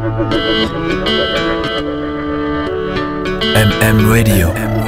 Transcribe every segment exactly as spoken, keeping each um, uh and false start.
M M Radio.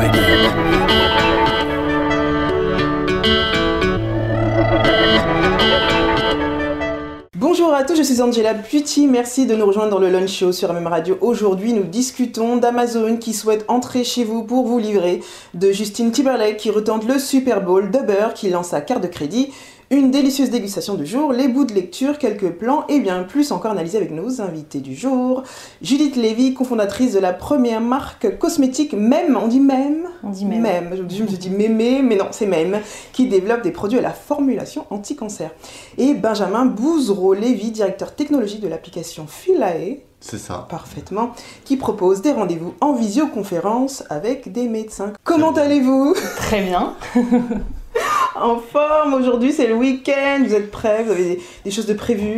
Bonjour à tous, je suis Angela Beauty, merci de nous rejoindre dans le Lunch Show sur M M Radio. Aujourd'hui, nous discutons d'Amazon qui souhaite entrer chez vous pour vous livrer, de Justin Timberlake qui retente le Super Bowl, d'Uber qui lance sa carte de crédit, une délicieuse dégustation du jour, les bouts de lecture, quelques plans et bien plus encore analysés avec nos invités du jour. Judith Lévy, cofondatrice de la première marque cosmétique Mème, on dit Mème On dit Mème. Mème, je, je me suis dit Mémé, mais non, c'est Mème, qui développe des produits à la formulation anti-cancer. Et Benjamin Bouzereau-Lévy, directeur technologique de l'application Philae, c'est ça. Parfaitement, qui propose des rendez-vous en visioconférence avec des médecins. Comment allez-vous ? Très bien. En forme, aujourd'hui c'est le week-end, vous êtes prêts, vous avez des, des choses de prévues ?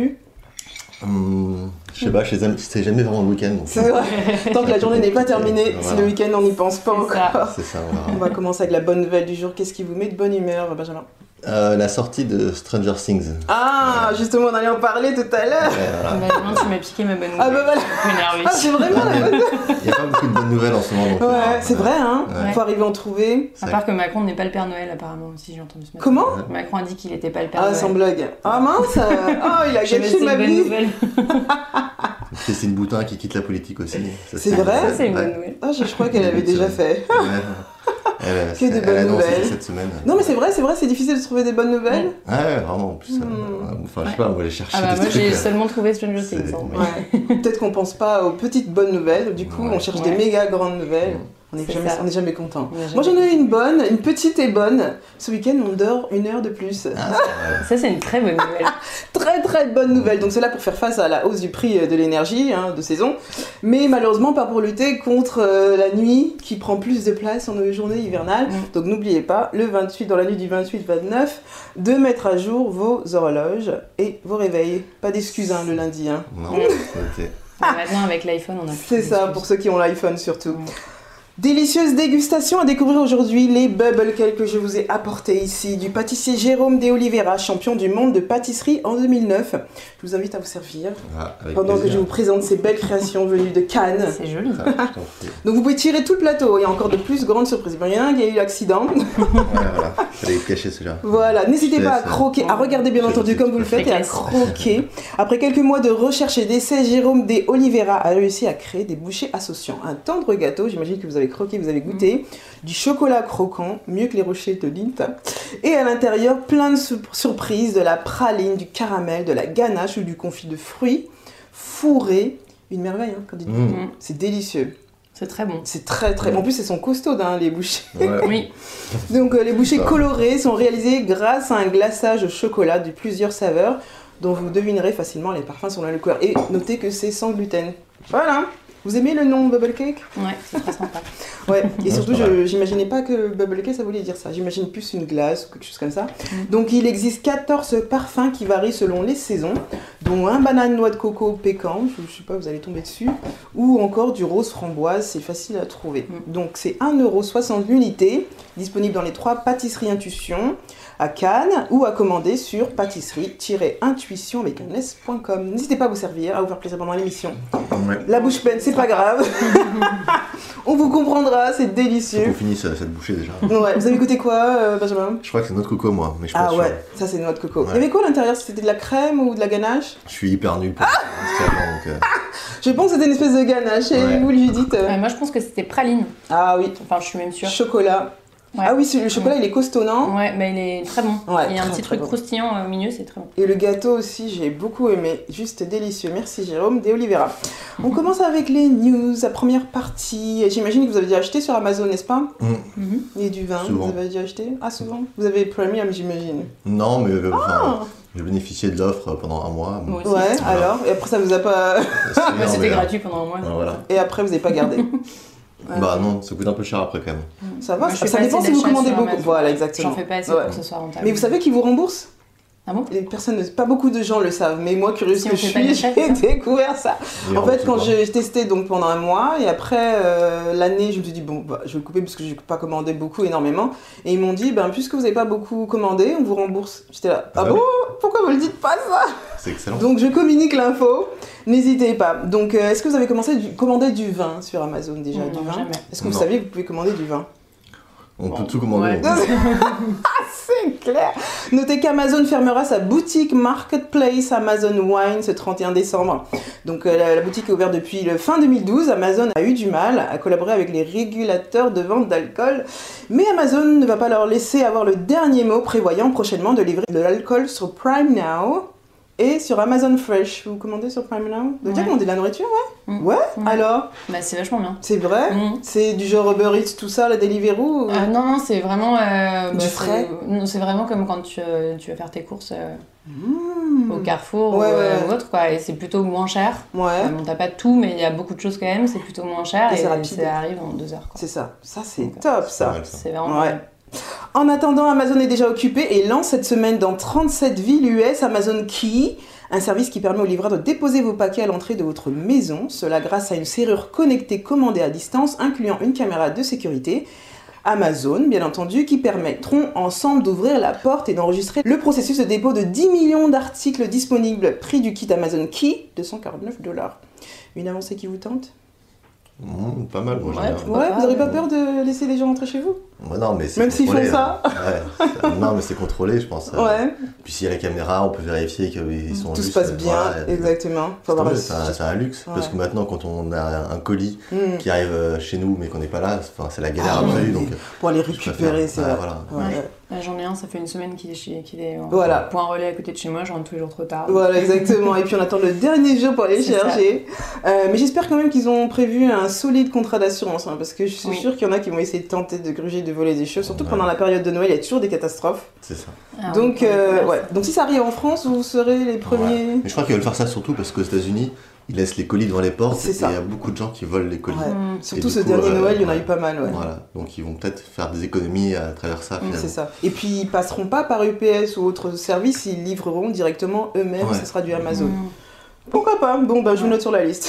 Hum, je sais pas, je sais, c'est jamais vraiment le week-end. Donc c'est vrai, tant que la journée n'est pas terminée, voilà. Si le week-end on n'y pense pas c'est encore. Ça. C'est ça, voilà. On va commencer avec la bonne nouvelle du jour, qu'est-ce qui vous met de bonne humeur, Benjamin ? Euh, la sortie de Stranger Things. Ah, euh... justement, on allait en parler tout à l'heure. Voilà. Bah, non, tu m'as piqué ma bonne nouvelle. Ah bah voilà. Je ah, c'est vraiment la bonne nouvelle. Il n'y a pas beaucoup de bonnes nouvelles en ce moment. Donc ouais, euh, c'est vrai, hein. Ouais. Faut arriver à en trouver. À part que Macron n'est pas le Père Noël, apparemment, aussi, j'ai entendu ce matin. Comment ? Macron a dit qu'il n'était pas le Père ah, Noël. Ah, sans blague. Ah mince. Ah, il a gâché ma vie. Nouvelle. Christine Boutin qui quitte la politique aussi. Ça, c'est vrai. Ça, c'est une bonne nouvelle. Ah, je, je crois qu'elle l'avait déjà fait. Ouais. Elle, que des elle bonnes a annoncé nouvelles. Cette semaine. Non mais c'est vrai, c'est vrai, c'est difficile de trouver des bonnes nouvelles. Ouais, vraiment. En plus, mmh. euh, enfin, je sais pas, on va aller chercher. Ah bah des moi trucs, j'ai euh, seulement trouvé Stranger Things. Hein, ouais. Peut-être qu'on pense pas aux petites bonnes nouvelles. Du coup, ouais. on cherche ouais. des méga grandes nouvelles. Mmh. On n'est jamais, on est jamais content. On est jamais Moi j'en ai une bonne, une petite et bonne. Ce week-end on dort une heure de plus. Ah, ça c'est une très bonne nouvelle. Très très bonne nouvelle. Donc c'est là pour faire face à la hausse du prix de l'énergie hein, de saison. Mais malheureusement pas pour lutter contre euh, la nuit qui prend plus de place en nos journées hivernales. Mmh. Donc n'oubliez pas, le vingt-huit, dans la nuit du vingt-huit vingt-neuf, de mettre à jour vos horloges et vos réveils. Pas d'excuses hein, le lundi. Hein. Non, ok. Ah, maintenant avec l'iPhone on a plus C'est ça, d'excuses. pour ceux qui ont l'iPhone surtout. Mmh. Délicieuse dégustation à découvrir aujourd'hui, les bubble cakes que je vous ai apportés ici, du pâtissier Jérôme de Oliveira, champion du monde de pâtisserie en deux mille neuf. Je vous invite à vous servir Ah, pendant plaisir. que je vous présente ces belles créations venues de Cannes. C'est joli. Ah, Donc vous pouvez tirer tout le plateau, il y a encore de plus grandes surprises. Il y en a un qui a eu l'accident. ouais, voilà, fallait le cacher celui-là. Voilà, n'hésitez pas à croquer, à regarder bien entendu comme vous le faites et à croquer. Après quelques mois de recherche et d'essais, Jérôme de Oliveira a réussi à créer des bouchées associant un tendre gâteau, j'imagine que vous avez croqué, vous avez goûté, du chocolat croquant, mieux que les rochers de Lindt, et à l'intérieur plein de sur- surprises, de la praline, du caramel, de la ganache ou du confit de fruits, fourré, une merveille hein, quand il dit. Mmh. C'est délicieux. C'est très bon. C'est très très bon. En plus, elles sont costaudes, hein, les bouchées. Ouais. Oui. Donc, euh, les bouchées colorées sont réalisées grâce à un glaçage au chocolat de plusieurs saveurs, dont vous devinerez facilement les parfums sur le couleur. Et notez que c'est sans gluten. Voilà. Vous aimez le nom Bubble Cake ? Ouais, c'est très sympa. Ouais, et surtout, c'est pas je, j'imaginais pas que Bubble Cake, ça voulait dire ça. J'imagine plus une glace ou quelque chose comme ça. Mm. Donc, il existe quatorze parfums qui varient selon les saisons, dont un banane noix de coco pécan, je, je sais pas, vous allez tomber dessus, ou encore du rose framboise, c'est facile à trouver. Mm. Donc, c'est un euro soixante l'unité, disponible dans les trois pâtisseries Intuition, à Cannes, ou à commander sur pâtisserie-intuition avec un s point com. N'hésitez pas à vous servir, à vous faire plaisir pendant l'émission. Ouais. La bouche pleine, c'est pas grave. On vous comprendra, c'est délicieux. On finit cette bouchée déjà. Ouais, vous avez goûté quoi, euh, Benjamin ? Je crois que c'est notre coco, moi, mais je suis Ah pas sûr. ouais, ça c'est noix de coco. Ouais. Il y avait quoi à l'intérieur ? C'était de la crème ou de la ganache ? Je suis hyper nul pour ça. Donc, euh... Je pense que c'était une espèce de ganache. Et Ouais. vous, Judith euh... Euh, moi je pense que c'était praline. Ah oui. Enfin je suis même sûre. Chocolat. Ouais. Ah oui, le chocolat, il est costaud, non ? Ouais, bah il est très bon. Ouais, il y a un très, petit très truc bon. croustillant au milieu, c'est très bon. Et le gâteau aussi, j'ai beaucoup aimé. Juste délicieux. Merci Jérôme de Oliveira. On commence avec les news, la première partie. J'imagine que vous avez déjà acheté sur Amazon, n'est-ce pas ? mm. Mm-hmm. Et du vin, Souvent. vous avez déjà acheté ? Ah, souvent ? Vous avez Premium, j'imagine. Non, mais euh, enfin, Ah j'ai bénéficié de l'offre pendant un mois. Moi aussi. Ouais, Voilà. alors ? Et après, ça vous a pas... C'est Bah, bien, c'était mais, euh, gratuit pendant un mois. ouais, voilà. Et après, vous n'avez pas gardé. Bah non, ça coûte un peu cher après quand même. Ça va, Moi, je ça, fais ça pas dépend assez si vous d'achats commandez sur beaucoup. Amazon. Voilà, exactement. J'en fais pas assez Ouais. pour que ce soit rentable. Mais vous savez qu'ils vous remboursent ? Ah bon? Les personnes, pas beaucoup de gens le savent, mais moi, curieuse Si que on je fait pas suis, des chefs, j'ai ça découvert ça. Et En on fait, sait quand pas. j'ai testé donc pendant un mois, et après euh, l'année, je me suis dit, bon, bah, je vais le couper parce que je n'ai pas commandé beaucoup, énormément. Et ils m'ont dit, ben, puisque vous n'avez pas beaucoup commandé, on vous rembourse. J'étais là, ah Ah bon? ouais. Pourquoi vous ne le dites pas ça? C'est excellent. Donc, je communique l'info. N'hésitez pas. Donc, euh, est-ce que vous avez commencé du, commandé du vin sur Amazon déjà? Non, du vin jamais. Est-ce que vous Non. saviez que vous pouvez commander du vin? On Bon, peut tout commander. ouais. donc. C'est clair. Notez qu'Amazon fermera sa boutique Marketplace Amazon Wine ce trente et un décembre. Donc euh, la, la boutique est ouverte depuis le fin deux mille douze. Amazon a eu du mal à collaborer avec les régulateurs de vente d'alcool. Mais Amazon ne va pas leur laisser avoir le dernier mot, prévoyant prochainement de livrer de l'alcool sur Prime Now et sur Amazon Fresh. Vous commandez sur Prime Now? Vous avez déjà Ouais. commandé de la nourriture, ouais? Mm. Ouais. Ouais. Alors, Bah, c'est vachement bien. c'est vrai? Mm. C'est du genre Uber Eats, tout ça, la Deliveroo ou- Euh, non, non, c'est vraiment. euh, Du bah, frais. c'est- Non, c'est vraiment comme quand tu, euh, tu vas faire tes courses euh, Mmh. au Carrefour Ouais, ou, euh, ouais. ou autre, quoi. Et c'est plutôt moins cher. Ouais. Euh, bon, t'as pas tout, mais il y a beaucoup de choses quand même. C'est plutôt moins cher Et et, c'est rapide. ça arrive en deux heures, quoi. C'est ça. Ça, c'est Donc, top, C'est ça. pas mal, ça. C'est vraiment. Ouais. En attendant, Amazon est déjà occupé et lance cette semaine dans trente-sept villes U S Amazon Key, un service qui permet aux livreurs de déposer vos paquets à l'entrée de votre maison, cela grâce à une serrure connectée commandée à distance, incluant une caméra de sécurité. Amazon, bien entendu, qui permettront ensemble d'ouvrir la porte et d'enregistrer le processus de dépôt de dix millions d'articles disponibles. Prix du kit Amazon Key, deux cent quarante-neuf dollars. Une avancée qui vous tente? Mmh, pas mal, moi Ouais, j'aime bien. pourquoi Ouais, pas, vous n'aurez pas ouais. peur de laisser les gens rentrer chez vous? Ouais, non, mais c'est Même s'ils contrôlé, font ça. hein. Ouais, ça- non, mais c'est contrôlé, je pense. Ouais, Puis s'il y a la caméra, on peut vérifier qu'ils sont tout se juste, passe euh, bien, voilà, exactement. Faut C'est avoir tant mieux, la- c'est un, c'est un luxe, parce Ouais. que maintenant, quand on a un colis Hmm. qui arrive euh, chez nous, mais qu'on n'est pas là, c'est enfin, c'est la galère Ah, absolue. oui. Donc, Pour aller je récupérer, préfère- c'est ouais, vrai. voilà. Ouais. Ouais. Là, j'en ai un, ça fait une semaine qu'il est, chez- qu'il est en Voilà. point relais à côté de chez moi. Je rentre tous les jours trop tard. Voilà, exactement. Et puis on attend le dernier jour pour aller C'est chercher. Euh, mais j'espère quand même qu'ils ont prévu un solide contrat d'assurance, hein, parce que je suis Oui. sûre qu'il y en a qui vont essayer de tenter de gruger, de voler des choses, surtout Ouais. pendant la période de Noël, il y a toujours des catastrophes. C'est ça. Ah oui, Donc, pour les euh, commerces. ouais. Donc si ça arrive en France, vous serez les premiers. Mais je crois qu'ils veulent faire ça surtout parce qu'aux États-Unis, ils laissent les colis devant les portes C'est et ça. il y a beaucoup de gens qui volent les colis. Ouais. Mm. Surtout Et ce du coup, dernier euh, Noël, il y en a ouais. eu pas mal, ouais. Voilà, donc ils vont peut-être faire des économies à travers ça Mm, finalement. c'est ça. Et puis ils passeront pas par U P S ou autre service, ils livreront directement eux-mêmes, Ouais. ce sera du Amazon. Mm. Pourquoi pas? Bon, bah, je vous note sur la liste.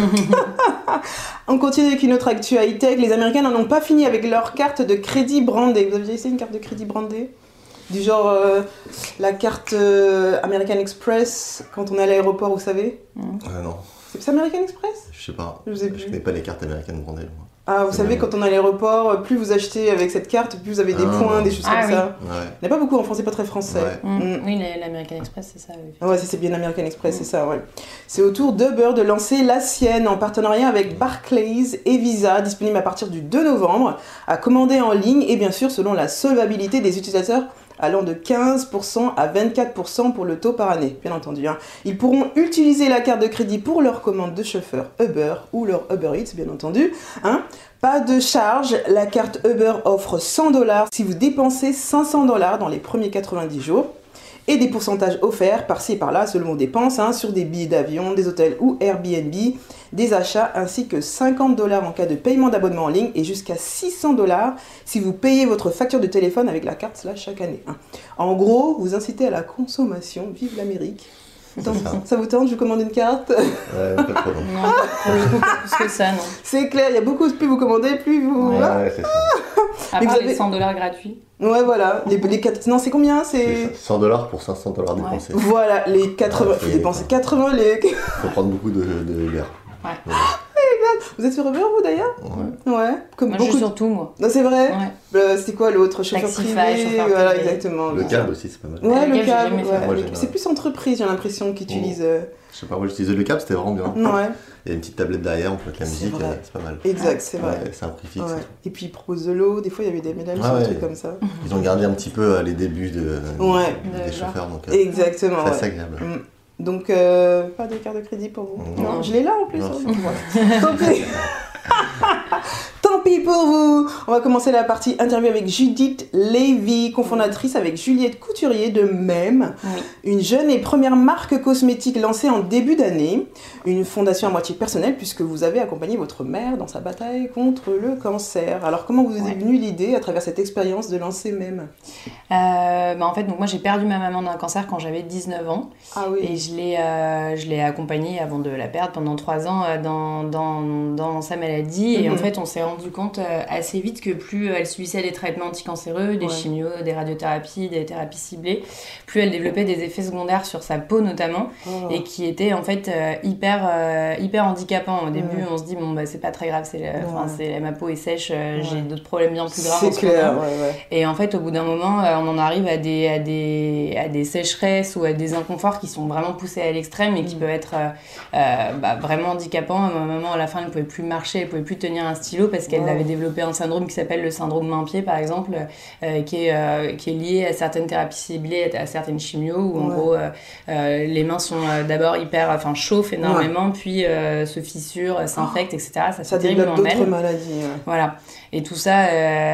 On continue avec une autre actu high-tech. Les Américains n'en ont pas fini avec leur carte de crédit brandée. Vous avez déjà essayé une carte de crédit brandée? Du genre euh, la carte euh, American Express quand on est à l'aéroport, vous savez? Ah non, C'est c'est American Express? je sais pas. Je sais plus. connais pas les cartes américaines brandées. moi. Ah, vous C'est savez, bon. quand on est à l'aéroport, plus vous achetez avec cette carte, plus vous avez des Ah. points, des choses Ah comme oui. ça. Ouais. Il n'y en a pas beaucoup en France, c'est pas très français. Ouais. Mm. Mm. Oui, les- l'American Express, c'est ça. oui. Ah ouais, ça c'est bien American Express, c'est ça, ouais. C'est au tour d'Uber de lancer la sienne en partenariat avec Barclays et Visa, disponible à partir du deux novembre, à commander en ligne et bien sûr selon la solvabilité des utilisateurs allant de quinze pour cent à vingt-quatre pour cent pour le taux par année, bien entendu. Hein. Ils pourront utiliser la carte de crédit pour leur commande de chauffeur Uber ou leur Uber Eats, bien entendu. Hein. Pas de charge, la carte Uber offre cent dollars si vous dépensez cinq cents dollars dans les premiers quatre-vingt-dix jours. Et des pourcentages offerts par-ci et par-là selon vos dépenses hein, sur des billets d'avion, des hôtels ou Airbnb, des achats ainsi que cinquante dollars en cas de paiement d'abonnement en ligne et jusqu'à six cents dollars si vous payez votre facture de téléphone avec la carte là chaque année. Hein. En gros, vous incitez à la consommation, vive l'Amérique. Ça. ça vous tente, je vous commande une carte? Ouais, pas trop. non. Non, pour le coup, pas plus que ça, non. C'est clair, il y a beaucoup, plus vous commandez, plus vous... Ouais. Voilà. Ouais, c'est ça. À Mais part vous les avez- cent dollars gratuits. Ouais, voilà. Les, les quatre... Non, c'est combien? C'est C'est... ça. cent dollars pour cinq cents dollars Ouais. dépensés. Voilà, les quatre-vingts... Ouais, Faut c'est- dépenser quatre-vingts, les... Il faut prendre beaucoup de, de Uber. Ouais. Ouais. Vous êtes sur Uber, vous, d'ailleurs? Ouais. Ouais. Comme Moi, je beaucoup suis de... sur tout, moi. Non, c'est vrai. Ouais. Euh, c'est quoi l'autre? Chauffeur Taxify, privé, chauffeur voilà, privé. exactement. Le cab aussi, c'est pas mal. Ouais, Le le cab, j'ai cab. jamais fait. ouais. Moi, Le- j'aime C'est bien. plus entreprise, j'ai l'impression qu'ils utilisent. euh, Je sais pas, moi j'utilisais le cab, c'était vraiment bien. Ouais, Il y a une petite tablette derrière, on peut mettre la C'est musique, vrai. euh, c'est pas mal. exact, c'est vrai. Ouais, c'est un prix fixe. Ouais. et tout. Et puis ils proposent de l'eau, des fois il y avait des médailles Ah sur des ouais. trucs comme ça. Ils ont gardé un petit peu euh, les débuts de, Ouais. des De- chauffeurs, donc euh, Exactement. c'est ouais. assez agréable. Mm. Donc, euh, pas de carte de crédit pour vous? Non. Non, je l'ai là en plus. Non, hein. c'est- Voilà. Tant pis. Tant pis pour vous. On va commencer la partie interview avec Judith Lévy, cofondatrice avec Juliette Couturier de Même, Oui. une jeune et première marque cosmétique lancée en début d'année, une fondation à moitié personnelle puisque vous avez accompagné votre mère dans sa bataille contre le cancer. Alors comment vous Ouais. est venue l'idée à travers cette expérience de lancer Même? Euh, bah en fait, donc moi j'ai perdu ma maman d'un cancer quand j'avais dix-neuf ans Ah oui. et je l'ai euh, je l'ai accompagnée avant de la perdre pendant trois ans euh, dans, dans, dans sa maladie. Et Mhm. en fait, on s'est rendu compte euh, assez vite que plus elle subissait les traitements anticancéreux, des Ouais. chimios, des radiothérapies, des thérapies ciblées, plus elle développait des effets secondaires sur sa peau notamment Oh. et qui étaient en fait euh, hyper, euh, hyper handicapants. Au début, Ouais. on se dit, bon, bah, c'est pas très grave, c'est, la- enfin, Ouais. c'est, ma peau est sèche, euh, Ouais. j'ai d'autres problèmes bien plus graves en C'est ce clair, moment. ouais, ouais. Et en fait, au bout d'un moment, euh, on en arrive à des, à, des, à des sécheresses ou à des inconforts qui sont vraiment poussés à l'extrême et qui Mm. peuvent être euh, euh, bah, vraiment handicapants. Ma maman, à la fin, elle ne pouvait plus marcher, elle ne pouvait plus tenir un stylo parce qu'elle Wow. avait développé un syndrome qui s'appelle le syndrome main-pied, par exemple, euh, qui, est, euh, qui est lié à certaines thérapies ciblées, à certaines chimios, où en Ouais. gros, euh, euh, les mains sont euh, d'abord hyper, enfin, chauffent énormément, puis euh, se fissurent, s'infectent, et cetera. Ça, Ça c'est développe terriblement d'autres mal. maladies. Ouais. Voilà. Et tout ça,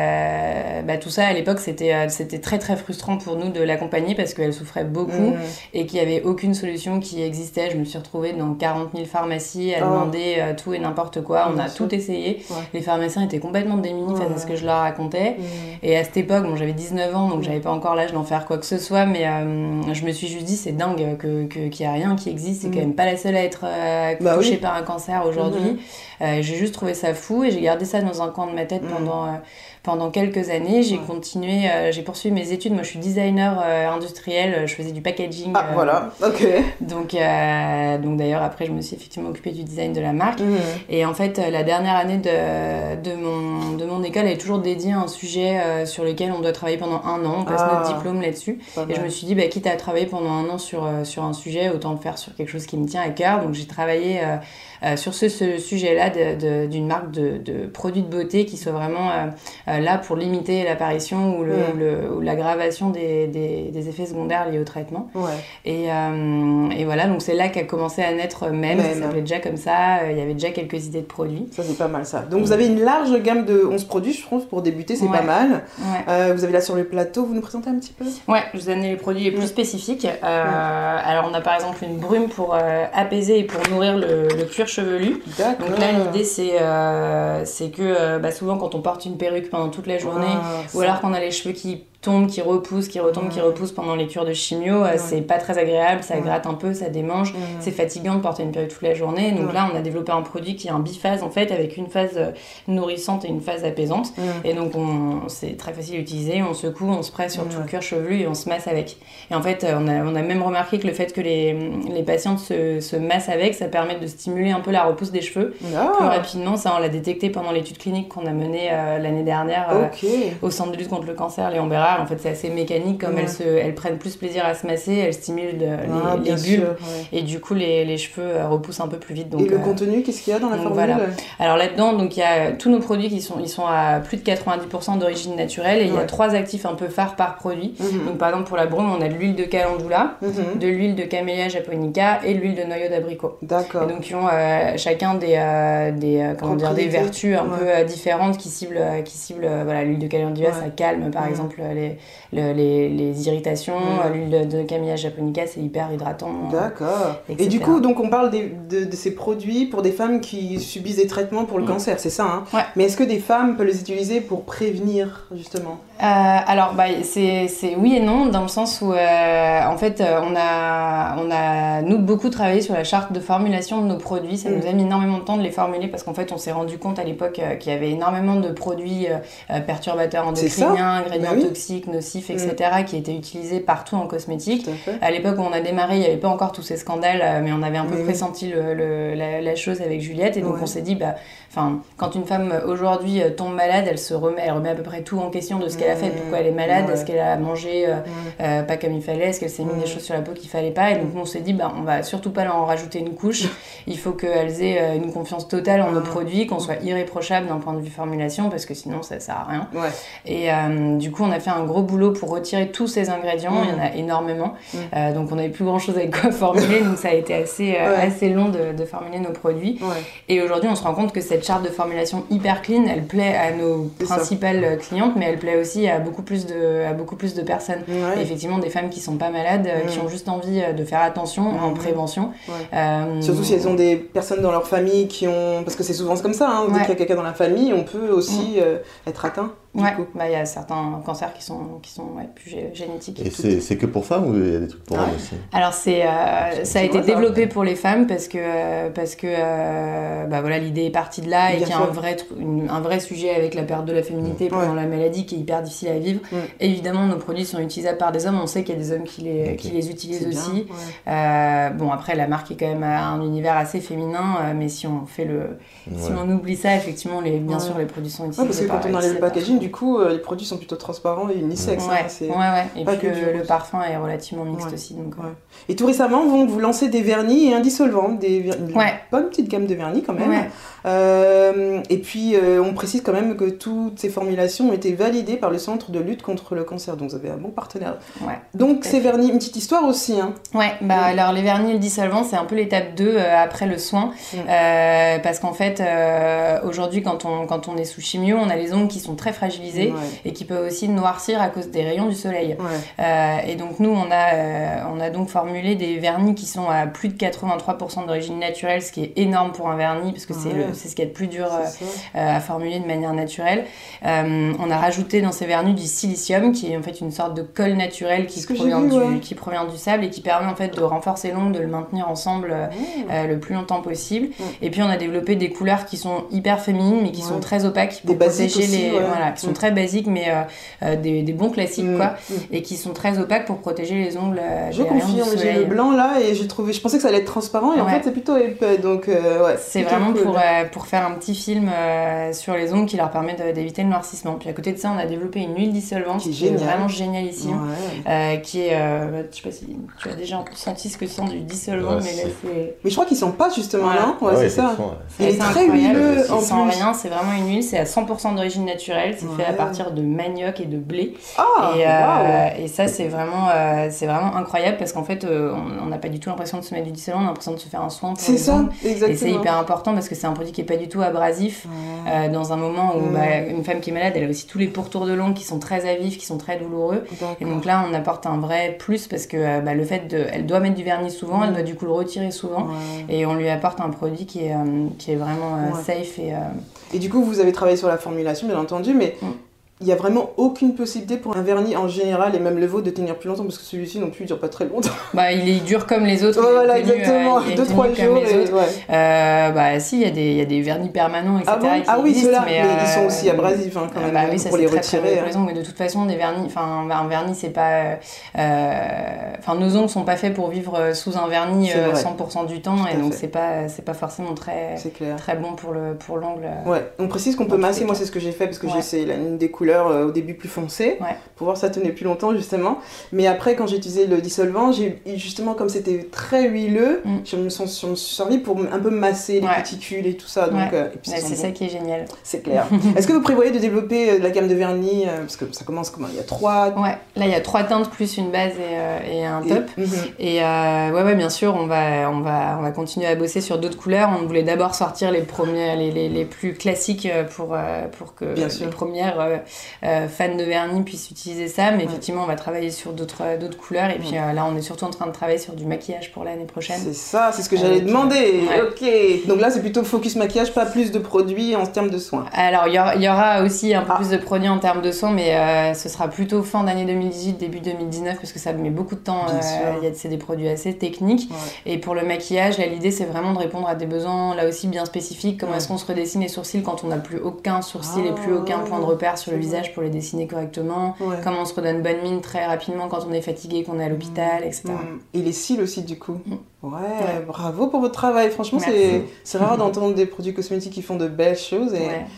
euh, bah, tout ça à l'époque, c'était, euh, c'était très très frustrant pour nous de l'accompagner parce qu'elle souffrait beaucoup Mm. et qu'il n'y avait aucune solution qui existait. Je me suis retrouvée dans quarante mille pharmacies à Oh. demander euh, tout et n'importe quoi. On Bien a sûr. tout essayé. Ouais. Les pharmaciens étaient complètement démunis face Ouais. à ce que je leur racontais. Mm. Et à cette époque, bon, j'avais dix-neuf ans, donc Mm. j'avais pas encore l'âge d'en faire quoi que ce soit, mais euh, je me suis juste dit, c'est dingue que, que, qu'il n'y a rien qui existe. C'est Mm. quand même pas la seule à être euh, Bah touchée oui. par un cancer aujourd'hui. Mhm. Euh, j'ai juste trouvé ça fou et j'ai gardé ça dans un coin de ma tête Mm. pendant, euh, pendant quelques années. J'ai Ouais. continué, euh, j'ai poursuivi mes études. Moi, je suis designer euh, industriel, je faisais du packaging. Ah euh, voilà, ok. Donc, euh, donc d'ailleurs, après, je me suis effectivement occupée du design de la marque. Mm. Et en fait, euh, la dernière année de, de, mon, de mon école, elle est toujours dédiée à un sujet euh, sur lequel on doit travailler pendant un an. On passe Ah. notre diplôme là-dessus. Pas Et je mal. me suis dit, bah, quitte à travailler pendant un an sur, euh, sur un sujet, autant le faire sur quelque chose qui me tient à cœur. Donc j'ai travaillé euh, euh, sur ce, ce sujet-là de, de, d'une marque de, de produits de beauté qui soit vraiment euh, euh, là pour limiter l'apparition ou, le, Mm. ou, le, ou l'aggravation des, des, des effets secondaires liés au traitement. Ouais. Et, euh, et voilà, donc c'est là qu'a commencé à naître Même. Même. Ça s'appelait déjà comme ça. Euh, Il y avait déjà quelques idées de produits. Ça, c'est pas mal ça. Donc, vous avez une large gamme de onze produits, je trouve, pour débuter, c'est Ouais. pas mal. Ouais. Euh, vous avez là sur le plateau, vous nous présentez un petit peu? Ouais, je vous donne les produits les plus Mm. spécifiques. Euh, alors, on a par exemple une brume pour euh, apaiser et pour nourrir le, le cuir chevelu. D'accord. Donc là, l'idée, c'est euh, c'est que euh, bah, souvent, quand on porte une perruque pendant toute la journée, Ah, ou ça. alors qu'on a les cheveux qui tombent, qui repoussent, qui retombent, Ouais. qui repoussent pendant les cures de chimio, euh, Ouais. c'est pas très agréable, ça Ouais. gratte un peu, ça démange. Mm. C'est fatigant de porter une perruque toute la journée. Donc Ouais. là, on a développé un produit qui est un biphase, en fait, avec une phase euh, nourrissante et une phase apaisante. Mm. Et donc, on, c'est très facile à utiliser. On secoue, on se presse sur tout Ouais. le cuir chevelu et on se masse avec. Et en fait, euh, on a, on a même remarqué que le fait que les, les patientes se, se massent avec, ça permet de stimuler un peu la repousse des cheveux plus Ah, rapidement. Ça, on l'a détecté pendant l'étude clinique qu'on a menée euh, l'année dernière euh, ok. au Centre de lutte contre le cancer Léon Bérard. En fait, c'est assez mécanique. Comme Ouais. elles, se, elles prennent plus plaisir à se masser, elles stimulent de- Ah, les, bien les bulbes. sûr, ouais. Et du coup, les, les cheveux euh, repoussent un peu plus vite. Donc, Et le euh, contenu, qu'est-ce qu'il y a dans la donc formule? voilà. Alors là-dedans, donc il y a tous nos produits qui sont, ils sont à plus de quatre-vingt-dix pour cent d'origine naturelle et il y a Ouais. trois actifs un peu phares par produit. Mhm. Donc par exemple pour la brume, on a de l'huile de calendula, Mhm. de l'huile de camélia japonica et de l'huile de noyau d'abricot. D'accord. Et donc ils ont euh, chacun des, euh, des, euh, comment dire, des Propriétés. vertus un Ouais. peu euh, différentes qui ciblent, euh, qui ciblent euh, voilà, l'huile de calendula, Ouais. ça calme par Mhm. exemple les, le- les, les irritations, Mhm. l'huile de, de camélia japonica c'est hyper hydratant. D'accord. et Et du cetera. coup, donc on parle des- de, de ces produits pour des femmes qui subissent des traitements pour le Mm. cancer, c'est ça, hein? Ouais. Mais est-ce que des femmes peuvent les utiliser pour prévenir, justement? Euh, alors, bah, c'est, c'est oui et non, dans le sens où, euh, en fait, euh, on a, on a, nous, beaucoup travaillé sur la charte de formulation de nos produits. Ça Mm. nous a mis énormément de temps de les formuler parce qu'en fait, on s'est rendu compte à l'époque euh, qu'il y avait énormément de produits euh, euh, perturbateurs C'est ça. endocriniens, ingrédients Bah oui. toxiques, nocifs, et cetera, qui étaient utilisés partout en cosmétique. Tout à fait. À l'époque où on a démarré, il n'y avait pas encore tous ces scandales, euh, mais on avait un peu Mais oui. pressenti le, le- la, la chose avec Juliette. Et donc Ouais. on s'est dit, bah, enfin, quand une femme euh, aujourd'hui euh, tombe malade, elle se remet, elle remet à peu près tout en question de ce qu'elle a fait, Mmh. pourquoi elle est malade, Ouais. est-ce qu'elle a mangé euh, Mmh. euh, pas comme il fallait, est-ce qu'elle s'est mis Mmh. des choses sur la peau qu'il fallait pas. Et donc, nous, on s'est dit, bah, on va surtout pas leur en rajouter une couche. Il faut qu'elles aient euh, une confiance totale en nos Mmh. produits, qu'on soit irréprochable d'un point de vue formulation, parce que sinon, ça sert à rien. Ouais. Et euh, du coup, on a fait un gros boulot pour retirer tous ces ingrédients. Mmh. Il y en a énormément. Mmh. Euh, donc, on n'avait plus grand-chose avec quoi formuler. Donc, ça a été assez, euh, Ouais. assez long de, de formuler nos produits. Ouais. Et aujourd'hui, on se rend compte que cette charte de formulation hyper clean, elle plaît à nos C'est ça. principales clientes, mais elle plaît aussi à beaucoup plus de, à beaucoup plus de personnes. Ouais. Et effectivement, des femmes qui sont pas malades, euh, Mmh. qui ont juste envie euh, de faire attention en Mmh. prévention. Ouais. Euh, Surtout si elles ont des personnes dans leur famille qui ont... Parce que c'est souvent comme ça, hein. Dès Ouais. qu'il y a quelqu'un dans la famille, on peut aussi euh, être atteint. Du Ouais, coup. bah il y a certains cancers qui sont, qui sont ouais, plus gé- génétiques. Et c'est c'est que pour femmes ou il y a des trucs pour Ah. hommes aussi? Alors c'est, euh, ça a Tu été vois, ça. développé pour les femmes parce que, euh, parce que euh, bah voilà, l'idée est partie de là et Bien qu'il y a un sûr. vrai, tru- une- un vrai sujet avec la perte de la féminité pendant la maladie qui est hyper difficile à vivre. Mm. Évidemment, nos produits sont utilisables par des hommes, on sait qu'il y a des hommes qui les, Ok. qui les utilisent C'est bien, aussi. ouais. Euh, bon, après, la marque est quand même à un univers assez féminin, euh, mais si on fait le, si Ouais. on oublie ça, effectivement, les, bien Ouais. sûr, les produits sont utilisés. Ouais, parce que par- quand on enlève utilisés le par- packaging, du coup, euh, les produits sont plutôt transparents et unisexes. Ouais, hein, c'est- ouais, ouais. Et pas puis que du le, le rose. parfum est relativement mixte Ouais. aussi. Donc, Ouais. Et tout récemment, vous, vous lancez des vernis et un dissolvant, des ver- une Ouais. bonne petite gamme de vernis quand même. Ouais. Euh, et puis, euh, on précise quand même que toutes ces formulations ont été validées par le Centre de lutte contre le cancer. Donc, vous avez un bon partenaire. Ouais. Donc, Tout à ces fait. vernis, une petite histoire aussi. Hein. Ouais, bah Mm. alors les vernis et le dissolvant, c'est un peu l'étape deux euh, après le soin. Mm. Euh, parce qu'en fait, euh, aujourd'hui, quand on, quand on est sous chimio, on a les ongles qui sont très fragilisés Ouais. et qui peuvent aussi noircir à cause des rayons du soleil. Ouais. Euh, et donc nous, on a, euh, on a donc formulé des vernis qui sont à plus de quatre-vingt-trois pour cent d'origine naturelle, ce qui est énorme pour un vernis, parce que c'est Ouais. le- c'est ce qui est le plus dur euh, C'est ça. euh, à formuler de manière naturelle. Euh, on a rajouté dans ces vernis du silicium, qui est en fait une sorte de colle naturelle qui C'est ce que j'ai provient, vu, du, ouais. qui provient du sable et qui permet en fait de renforcer l'ongle, de le maintenir ensemble euh, Ouais. euh, le plus longtemps possible. Ouais. Et puis on a développé des couleurs qui sont hyper féminines mais qui Ouais. sont très opaques Des pour basiques protéger aussi, les, ouais. voilà, qui sont Mm. très basiques mais euh, euh, des, des bons classiques Mm. quoi, Mm. et qui sont très opaques pour protéger les ongles euh, Je des rayons du confirme, j'ai soleil. le blanc là et j'ai trouvé, je pensais que ça allait être transparent et en Ouais. fait c'est plutôt épais donc euh, ouais. C'est plutôt vraiment cool. pour, euh, pour faire un petit film euh, sur les ongles qui leur permet de- d'éviter le noircissement. Puis à côté de ça, on a développé une huile dissolvante Qui est qui est géniale. vraiment génialissime. Ouais. Euh, qui est, euh, je sais pas si tu as déjà senti ce que sent du dissolvant, Ouais, mais là c'est- c'est Mais je crois qu'ils sont pas justement Voilà. là, ouais, Ah c'est ouais, ça. effectivement, ouais. c'est Il est assez très incroyable. huileux Il en sent plus. rien, c'est vraiment une huile, c'est à cent pour cent d'origine naturelle, c'est fait à Ouais. partir de manioc et de blé. Ah, et, euh, waouh. et ça c'est vraiment, euh, c'est vraiment incroyable parce qu'en fait euh, on on n'a pas du tout l'impression de se mettre du dissolvant, on a l'impression de se faire un soin pour C'est les ça, ongles. exactement. Et c'est hyper important parce que c'est un produit qui est pas du tout abrasif. Ouais. Euh, dans un moment où Mm. bah, une femme qui est malade, elle a aussi tous les pourtours de l'ongle qui sont très à vif, qui sont très douloureux. D'accord. Et donc là, on apporte un vrai plus parce que euh, bah, le fait de, elle doit mettre du vernis souvent, Mm. elle doit du coup le retirer souvent, Ouais. et on lui apporte un produit qui est, euh, qui est vraiment euh, Ouais. safe et euh, Et du coup, vous avez travaillé sur la formulation, bien entendu, mais Mm. il n'y a vraiment aucune possibilité pour un vernis en général, et même le vôtre, de tenir plus longtemps, parce que celui-ci non plus, il dure pas très longtemps. bah, il est dur comme les autres. Ouais, il est voilà, tenu, euh, exactement. il est deux tenu trois comme jours, les et autres. ouais. Euh, bah si, il y, a des- il y a des vernis permanents, et cetera. Ah bon qui Ah oui, existent, ceux-là, mais, mais ils sont euh, aussi abrasifs, hein, quand euh, même, bah oui, ça pour c'est les très, très retirer. mauvais hein. pour les ongles, mais de toute façon, des vernis, enfin un vernis, c'est pas, euh, euh, enfin nos ongles sont pas faits pour vivre euh, sous un vernis C'est euh, vrai. cent pour cent du temps, Tout et à donc fait. c'est pas, c'est pas forcément très, C'est clair. très bon pour le, pour l'ongle. Ouais, on précise qu'on Dans peut tous masser, les moi cas. c'est ce que j'ai fait parce que Ouais. j'ai essayé la ligne des couleurs euh, au début plus foncée Ouais. pour voir si ça tenait plus longtemps justement. Mais après quand j'ai utilisé le dissolvant, j'ai justement comme c'était très huileux, Mm. je, me sens, je me suis servi pour un peu masser les Ouais. cuticules et tout ça. Donc, Ouais. euh, et puis Ouais, ça c'est sent ça bon. qui est génial. C'est clair. Est-ce que vous prévoyez de développer euh, la gamme de vernis euh, parce que ça commence comment? Il y a trois. Ouais, là il y a trois teintes plus une base et, euh, et un et- top. Mhm. Et euh, ouais, ouais, bien sûr, on va, on va, on va continuer à bosser sur d'autres couleurs. On voulait d'abord sortir les premières, les, les, les plus classiques euh, pour, euh, pour que Bien les sûr. premières euh, euh, fans de vernis puissent utiliser ça. Mais Ouais. effectivement, on va travailler sur d'autres, euh, d'autres couleurs. Et puis euh, là, on est surtout en train de travailler sur du maquillage pour l'année prochaine. C'est ça, c'est ce que Avec, j'allais demander. ouais. Ok. Donc là c'est plutôt focus maquillage, pas plus de produits en termes de soins. Alors, il y, aura- il y aura aussi un peu Ah. plus de produits en termes de soins, mais euh, ce sera plutôt fin d'année deux mille dix-huit, début deux mille dix-neuf, parce que ça met beaucoup de temps. Bien euh, sûr. il y a- c'est des produits assez techniques. Ouais. Et pour le maquillage, là, l'idée, c'est vraiment de répondre à des besoins, là aussi, bien spécifiques. Comment Ouais. est-ce qu'on se redessine les sourcils quand on n'a plus aucun sourcil et plus Ah, aucun point de repère sur le c'est vrai. visage pour les dessiner correctement. Ouais. Comment on se redonne bonne mine très rapidement quand on est fatigué, qu'on est à l'hôpital, et cetera. Mm. Et les cils aussi, du coup. Mm. Ouais, Ouais. bravo pour votre travail. Franchement, Merci. c'est c'est rare d'entendre des produits cosmétiques qui font de belles choses. Et Ouais.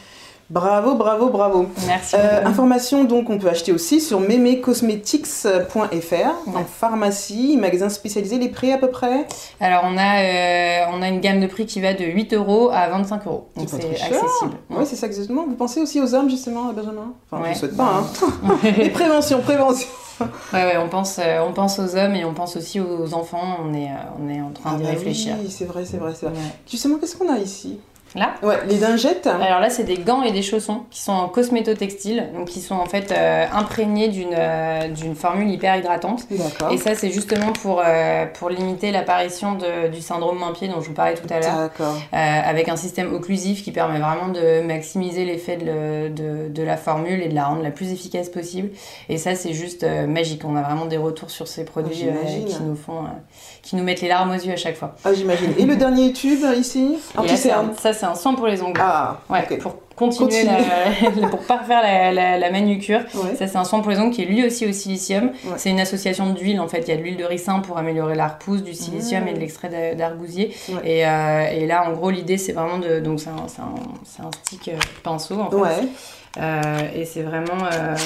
Bravo, bravo, bravo. Merci. Euh, information donc on peut acheter aussi sur meme cosmetics point f r, Ouais. en pharmacie, magasin spécialisé, les prix à peu près. Alors, on a, euh, on a une gamme de prix qui va de huit euros à vingt-cinq euros. Donc, C'est pas c'est trop cher. accessible. Oui, c'est ça exactement. Vous pensez aussi aux hommes justement, Benjamin? Enfin, je Ouais. ne souhaite pas. Hein. Et prévention, prévention. Ouais, ouais, on pense, euh, on pense aux hommes et on pense aussi aux enfants. On est, euh, on est en train Ah d'y bah réfléchir. oui, c'est vrai, c'est vrai, c'est vrai. Ouais. Justement, qu'est-ce qu'on a ici? Là Ouais, les dingettes. Alors là, c'est des gants et des chaussons qui sont en cosméto-textile, donc qui sont en fait euh, imprégnés d'une euh, d'une formule hyper hydratante. D'accord. Et ça, c'est justement pour, euh, pour limiter l'apparition de- du syndrome main-pied dont je vous parlais tout à l'heure, D'accord. euh, avec un système occlusif qui permet vraiment de maximiser l'effet de, le- de, de la formule et de la rendre la plus efficace possible. Et ça, c'est juste euh, magique. On a vraiment des retours sur ces produits euh, J'imagine. qui nous font, euh, qui nous mettent les larmes aux yeux à chaque fois. Ah, j'imagine. Et le dernier tube ici? Et là, c'est Anti-cerne. un- ça, c'est un soin pour les ongles. Ah, Ouais, ok. pour continuer, Continuer. La, pour parfaire la, la, la manucure. Ouais. Ça, c'est un soin pour les ongles qui est lui aussi au silicium. Ouais. C'est une association d'huile en fait. Il y a de l'huile de ricin pour améliorer la repousse, du silicium Mmh. et de l'extrait d'a- d'argousier. Ouais. Et, euh, et là, en gros, l'idée, c'est vraiment de. Donc, c'est un, c'est un, c'est un stick euh, pinceau en fait. Ouais. Euh, et c'est vraiment. Euh,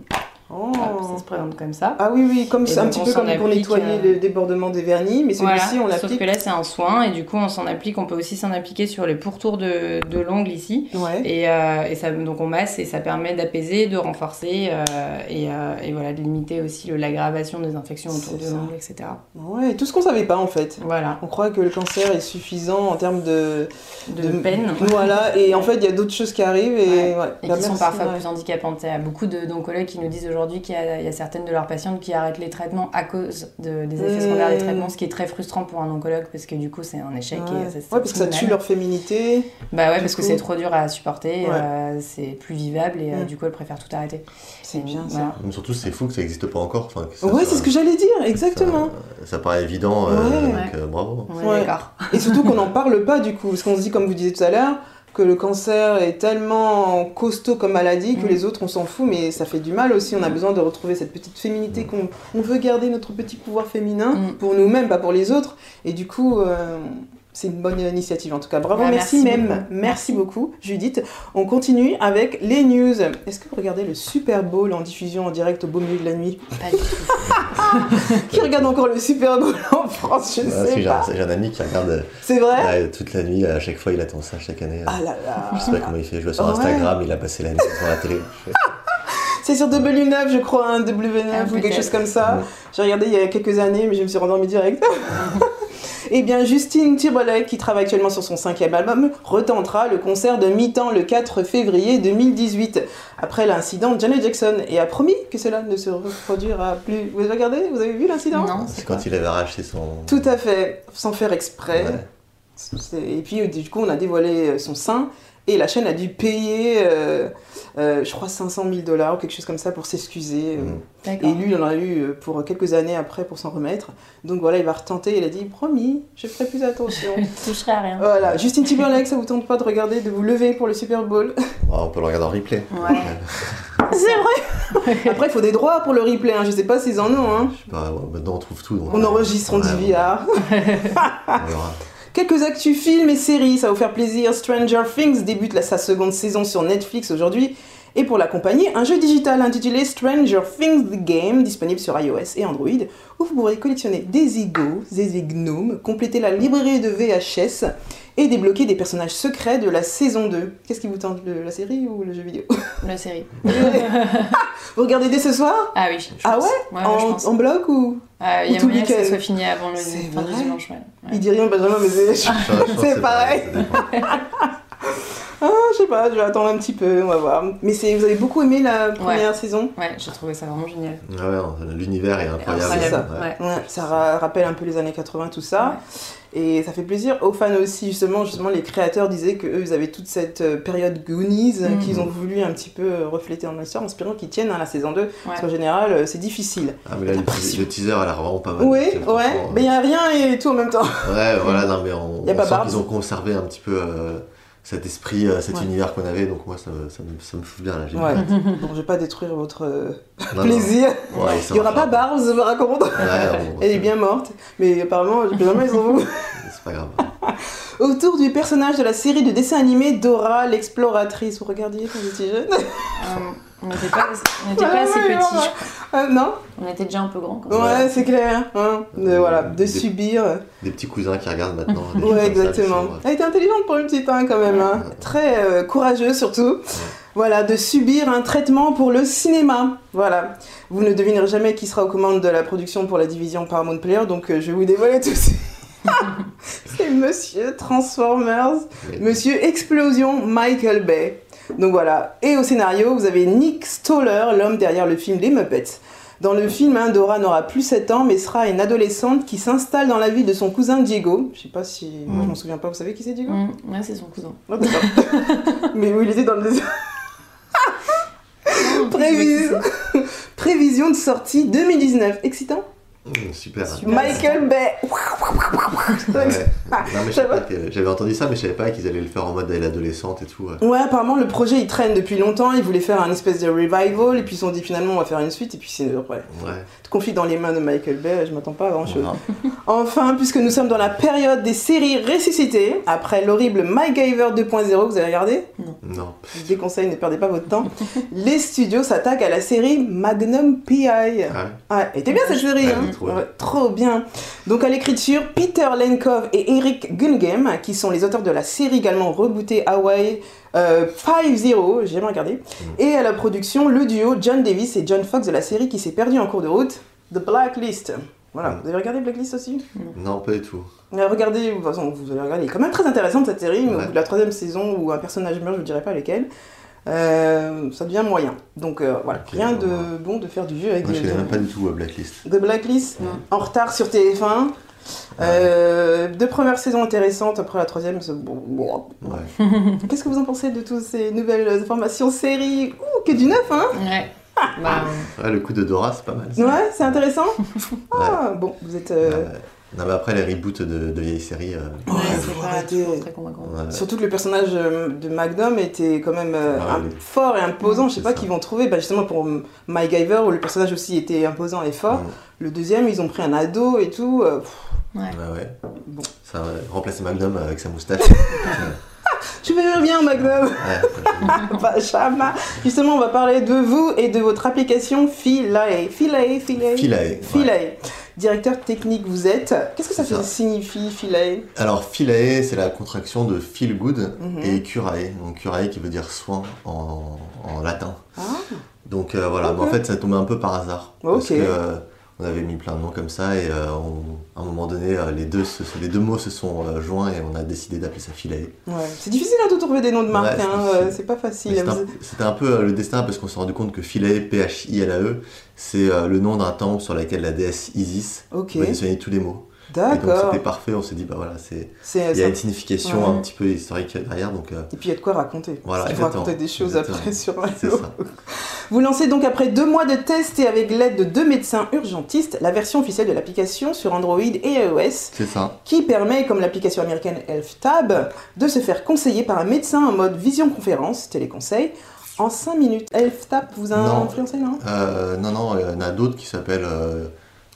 Oh. hop, ça se présente comme ça. Ah oui, oui, comme Et c'est un donc, petit on peu s'en comme pour applique, nettoyer euh, le débordement des vernis, mais celui-ci, Voilà, on sauf l'applique. que là, c'est un soin et du coup, on s'en applique. On peut aussi s'en appliquer sur les pourtours de, de l'ongle ici. Ouais. Et, euh, et ça, donc on masse et ça permet d'apaiser, de renforcer euh, et, euh, et voilà, de limiter aussi le- l'aggravation des infections autour C'est de ça. l'ongle, et cetera. Ouais, tout ce qu'on savait pas en fait. Voilà, On croit que le cancer est suffisant en termes de, de, peine. Voilà, et en fait, il y a d'autres choses qui arrivent et, Ouais. ouais. Et Bah, qui sont merci, parfois ouais. plus handicapantes. Il y a beaucoup de- d'oncologues qui nous disent aujourd'hui qu'il y a, il y a certaines de leurs patientes qui arrêtent les traitements à cause de, des effets Mmh. secondaires des traitements, ce qui est très frustrant pour un oncologue parce que du coup c'est un échec. Ouais. Et ça, c'est Ouais, parce que ça mal. tue leur féminité. Bah ouais, du parce que coup. c'est trop dur à supporter, Ouais. euh, c'est plus vivable et euh, Mmh. du coup elles préfèrent tout arrêter. C'est Et bien ça. voilà. Mais surtout, c'est fou que ça n'existe pas encore. Enfin, que ça Ouais, soit- c'est ce que j'allais dire, exactement. Ça, ça paraît évident, euh, Ouais. donc Ouais. euh, bravo. On est Ouais. d'accord. Et surtout qu'on n'en parle pas du coup, parce qu'on se dit, comme vous disiez tout à l'heure, que le cancer est tellement costaud comme maladie que Mm. les autres on s'en fout, mais ça fait du mal aussi. On a besoin de retrouver cette petite féminité qu'on on veut garder, notre petit pouvoir féminin Mm. pour nous-mêmes, pas pour les autres. Et du coup, euh, c'est une bonne initiative en tout cas. Bravo, Ouais, merci, merci même. beaucoup. Merci. Merci. beaucoup, Judith. On continue avec les news. Est-ce que vous regardez le Super Bowl en diffusion en direct au beau milieu de la nuit? Pas du tout. Qui regarde encore le Super Bowl en France? Je ne Ouais, parce que sais j'ai pas. un, j'ai un ami qui regarde euh, C'est vrai? là, toute la nuit, à chaque fois il attend ça chaque année. euh. Ah là là. Je sais pas comment il fait, je vois sur Ouais. Instagram, il a passé la nuit sur la télé. Je fais, C'est sur W neuf, je crois, un W neuf Ah, ou quelque peut-être. chose comme ça. Ouais. J'ai regardé il y a quelques années, mais je me suis rendormie direct. Eh bien, Justin Timberlake, qui travaille actuellement sur son cinquième album, retentera le concert de mi-temps le quatre février deux mille dix-huit, après l'incident de Janet Jackson, et a promis que cela ne se reproduira plus. Vous avez regardé? Vous avez vu l'incident? Non, C'est c'est quoi? quand il avait arraché son. Tout à fait, sans faire exprès. Ouais. C'est- Et puis, du coup, on a dévoilé son sein, et la chaîne a dû payer, euh, euh, je crois, cinq cent mille dollars ou quelque chose comme ça pour s'excuser. Mm. D'accord. Et lui, il en a eu euh, pour quelques années après pour s'en remettre. Donc voilà, il va retenter. Il a dit, promis, je ferai plus attention. Je ne toucherai à rien. Voilà, Justin Timberlake, ça vous tente pas de regarder, de vous lever pour le Super Bowl? Ouais, on peut le regarder en replay. Ouais. C'est vrai. Après, il faut des droits pour le replay. Hein. Je sais pas s'ils en ont. Hein. Je sais pas, ouais, maintenant on trouve tout. donc, On euh, enregistre en ouais, D V R. on verra. Quelques actus films et séries, ça va vous faire plaisir. Stranger Things débute la, sa seconde saison sur Netflix aujourd'hui. Et pour l'accompagner, un jeu digital intitulé Stranger Things The Game, disponible sur iOS et Android, où vous pourrez collectionner des igos, des gnomes, compléter la librairie de V H S et débloquer des personnages secrets de la saison deux. Qu'est-ce qui vous tente, le- la série ou le jeu vidéo? La série. Vous regardez dès ce soir? Ah oui. je Ah pense. ouais, Ouais, ouais, je en, pense. en bloc ou? Euh, Il y ou a tout moyen que ça week-end? soit fini avant le C'est fin du vrai dimanche. Ouais. Ouais. Il dit rien, Benjamin, mais c'est... Je pense- je pense que C'est pareil. ça dépend. Ah, je sais pas, je vais attendre un petit peu, on va voir. Mais c'est, vous avez beaucoup aimé la première saison? Ouais, j'ai trouvé ça vraiment génial. Ah ouais, non, l'univers est incroyable. C'est ça. Ouais. Ouais, ça ra- rappelle un peu les années quatre-vingts, tout ça. Et ça fait plaisir aux fans aussi, justement. Justement, les créateurs disaient qu'eux, ils avaient toute cette euh, période Goonies euh, Mm. qu'ils ont voulu un petit peu euh, refléter dans l'histoire, en espérant qu'ils tiennent à la saison deux. Parce Ouais. qu'en général, euh, c'est difficile. Ah, mais là, le, L'impression. le teaser a l'air vraiment pas mal. Oui, C'est ouais, franchement, mais il n'y a rien et tout en même temps. Ouais, voilà, non, mais on, Y a on pas sent Barbs. qu'ils ont conservé un petit peu euh, cet esprit, euh, cet Ouais. univers qu'on avait, donc moi ça, me- ça, me, ça me fout bien là. J'ai Ouais. hâte. Bon, je vais pas détruire votre euh, Non, non. plaisir. Ouais, ça Il y aura marche pas Barbs, je vous raconte. Ouais, non, bon, Elle est c'est- bien morte. Mais apparemment, jamais ils ont vous. C'est pas grave. autour du personnage de la série de dessin animé Dora l'exploratrice. Vous regardiez quand vous étiez jeune? euh, On n'était pas, on n'était pas assez petits, je crois. Euh, non? On était déjà un peu grands. Quand même. Ouais, c'est clair. Hein. De, Euh, voilà, de des- subir. Des petits cousins qui regardent maintenant. des Ouais, choses comme ça, exactement. des choses, Elle était intelligente pour une petite, hein, quand même. Hein. Très euh, courageuse, surtout. Voilà, de subir un traitement pour le cinéma. Voilà. Vous ne devinerez jamais qui sera aux commandes de la production pour la division Paramount Player, donc euh, je vais vous dévoiler tout de suite. C'est Monsieur Transformers, ouais. Monsieur Explosion Michael Bay. Donc voilà. Et au scénario, vous avez Nick Stoller, l'homme derrière le film Les Muppets. Dans le film, hein, Dora n'aura plus sept ans, mais sera une adolescente qui s'installe dans la vie de son cousin Diego. Je sais pas si... Moi, je m'en souviens pas. Vous savez qui c'est, Diego? Mmh, ouais, c'est son cousin. Oh, d'accord. Mais où il était dans le... Prévision... Prévision de sortie deux mille dix-neuf. Excitant? Mmh, super. Michael Bay. Ouais. Non, mais je Ça sais va pas que- j'avais entendu ça, mais je savais pas qu'ils allaient le faire en mode elle adolescente et tout. Ouais. Ouais, apparemment le projet il traîne depuis longtemps. Ils voulaient faire un espèce de revival et puis ils se sont dit finalement on va faire une suite et puis c'est ouais, Ouais. conflit dans les mains de Michael Bay. Je m'attends pas à grand chose. Voilà. Enfin, puisque nous sommes dans la période des séries ressuscitées, après l'horrible MacGyver deux point zéro, vous avez regardé? Non. Je vous déconseille, ne perdez pas votre temps. Les studios s'attaquent à la série Magnum P I. Ah ouais. Ah, elle était bien cette série, Ouais, hein. trop bien. Ouais, trop bien. Donc à l'écriture, Peter Lenkov et Eric Gungem, qui sont les auteurs de la série également rebootée Hawaii euh, cinq zéro, j'ai jamais regardé. Et à la production, le duo John Davis et John Fox de la série qui s'est perdu en cours de route, The Blacklist. Voilà, Mm. vous avez regardé Blacklist aussi? Non, pas du tout. Euh, Regardez, de toute façon, vous allez regarder. Elle est quand même très intéressante cette série, mais au Ouais. bout de la troisième saison où un personnage meurt, je ne dirais pas lequel, euh, ça devient moyen. Donc euh, voilà, Ok, rien de ouais. bon de faire du jeu avec Moi, je des- connais même pas du tout euh, Blacklist. The Blacklist, Non. en retard sur T F un. Euh, deux premières saisons intéressantes, après la troisième, c'est bon. bon. Ouais. Qu'est-ce que vous en pensez de toutes ces nouvelles informations séries? Ouh, que du neuf, hein? Ouais. Bah, Ouais, le coup de Dora, c'est pas mal. ça. Ouais, c'est intéressant. Ah, bon, vous êtes... euh, Ouais. Non, mais après, les reboots de, de vieilles séries. euh, Ouais, ouais, faut c'est pas arrêter. toujours très convaincant. ouais. Surtout que le personnage euh, de Magnum était quand même euh, Ouais, un- il est- fort et imposant. Je sais C'est pas ça. qu'ils vont trouver, bah, justement pour euh, MacGyver où le personnage aussi était imposant et fort. Mm. Le deuxième, ils ont pris un ado et tout. euh, pff, Ouais. Ouais, ouais. Bon. Ça va remplacer Magnum avec sa moustache. Tu veux bien, Magnum? Ouais, Benjamin. Justement, on va parler de vous et de votre application Philae. Philae, Philae. Philae. Philae. Ouais. Directeur technique, vous êtes. Qu'est-ce que ça, C'est ça. signifie, Philae? Alors, Philae, c'est la contraction de feel good Mhm. et curae. Donc, curae qui veut dire soin en, en latin. Ah, Donc, euh, voilà. Ok. Mais en fait, ça tombait un peu par hasard. Ok. Parce que, euh, on avait mis plein de noms comme ça et euh, on- à un moment donné, euh, les, deux, se- les deux mots se sont euh, joints et on a décidé d'appeler ça Philae. ouais. C'est difficile hein, de trouver des noms de marque, Ouais, hein, c'est euh, difficile. c'est pas Mais facile. C'était Vous- un, c'était un peu euh, le destin parce qu'on s'est rendu compte que Philae, P H I L A E, c'est euh, le nom d'un temple sur lequel la déesse Isis Ok, mentionnait tous les mots. Et donc d'accord. c'était parfait, on s'est dit, bah voilà, c'est... C'est il y a ça. une signification Ouais. un petit peu historique derrière, donc euh, Et puis il y a de quoi raconter. Voilà, Parce qu'il faut exactement. raconter des choses Exactement. après sur c'est l'anneau. ça. Vous lancez donc après deux mois de tests et avec l'aide de deux médecins urgentistes la version officielle de l'application sur Android et iOS C'est ça. qui permet, comme l'application américaine HealthTab, de se faire conseiller par un médecin en mode visioconférence, téléconseil, en cinq minutes. HealthTab vous a Non. influencé, non? Euh, non, non, il y en a d'autres qui s'appellent euh,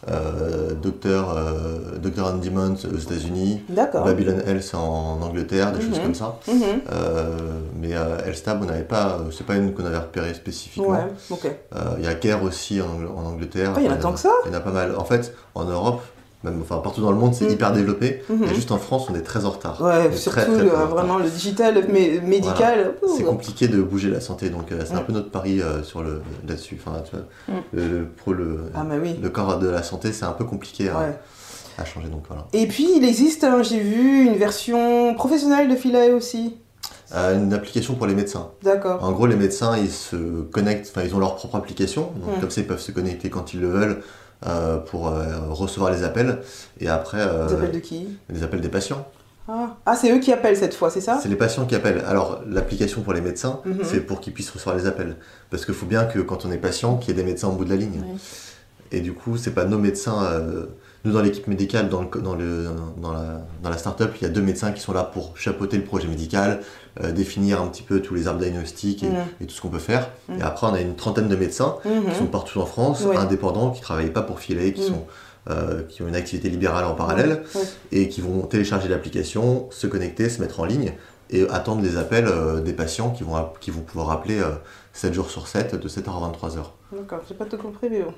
euh, Docteur euh, Docteur Andy Mont aux États-Unis, D'accord. Babylon Health en Angleterre, des Mhm. choses comme ça. Mhm. Euh, mais euh, HealthTab, on n'avait pas, euh, c'est pas une qu'on avait repérée spécifiquement. Ouais, ok. Euh, Il y a Care aussi en, Angl- en Angleterre. Ah, il y en a Enfin, tant que ça? Il y en a pas mal. En fait, en Europe, même, enfin partout dans le monde, c'est Mhm. hyper développé. Mhm. Et juste en France, on est très en retard. Ouais, On est surtout très, très, très le- en retard. vraiment le digital, le mé- médical. C'est ouh. compliqué de bouger la santé, donc euh, c'est un Mm. peu notre pari euh, sur le là-dessus. Enfin, tu vois, Mm. le, le- pour le, Ah, mais oui. le corps de la santé, c'est un peu compliqué à, Ouais. à changer, donc voilà. Et puis il existe, hein, j'ai vu, une version professionnelle de Philae aussi. Euh, une application pour les médecins. D'accord. En gros, les médecins, ils se connectent, enfin, ils ont leur propre application, donc Mm. comme ça, ils peuvent se connecter quand ils le veulent euh, pour euh, recevoir les appels, et après, euh, Ils appellent de qui? les appels des patients. Ah, Ah, c'est eux qui appellent cette fois, c'est ça? C'est les patients qui appellent. Alors, l'application pour les médecins, Mhm. c'est pour qu'ils puissent recevoir les appels. Parce qu'il faut bien que quand on est patient, qu'il y ait des médecins au bout de la ligne. Ouais. Et du coup, c'est pas nos médecins. euh, nous, dans l'équipe médicale, dans, le, dans, le, dans, la, dans la start-up, il y a deux médecins qui sont là pour chapeauter le projet médical, euh, définir un petit peu tous les arbres diagnostiques et, Mhm. et tout ce qu'on peut faire. Mhm. Et après, on a une trentaine de médecins Mhm. qui sont partout en France, Ouais. indépendants, qui ne travaillent pas pour Philae, qui Mhm. sont euh, qui ont une activité libérale en parallèle, Ouais. et qui vont télécharger l'application, se connecter, se mettre en ligne, et attendre les appels euh, des patients qui vont, qui vont pouvoir appeler euh, sept jours sur sept, de sept heures à vingt-trois heures. D'accord, j'ai pas tout compris, mais bon.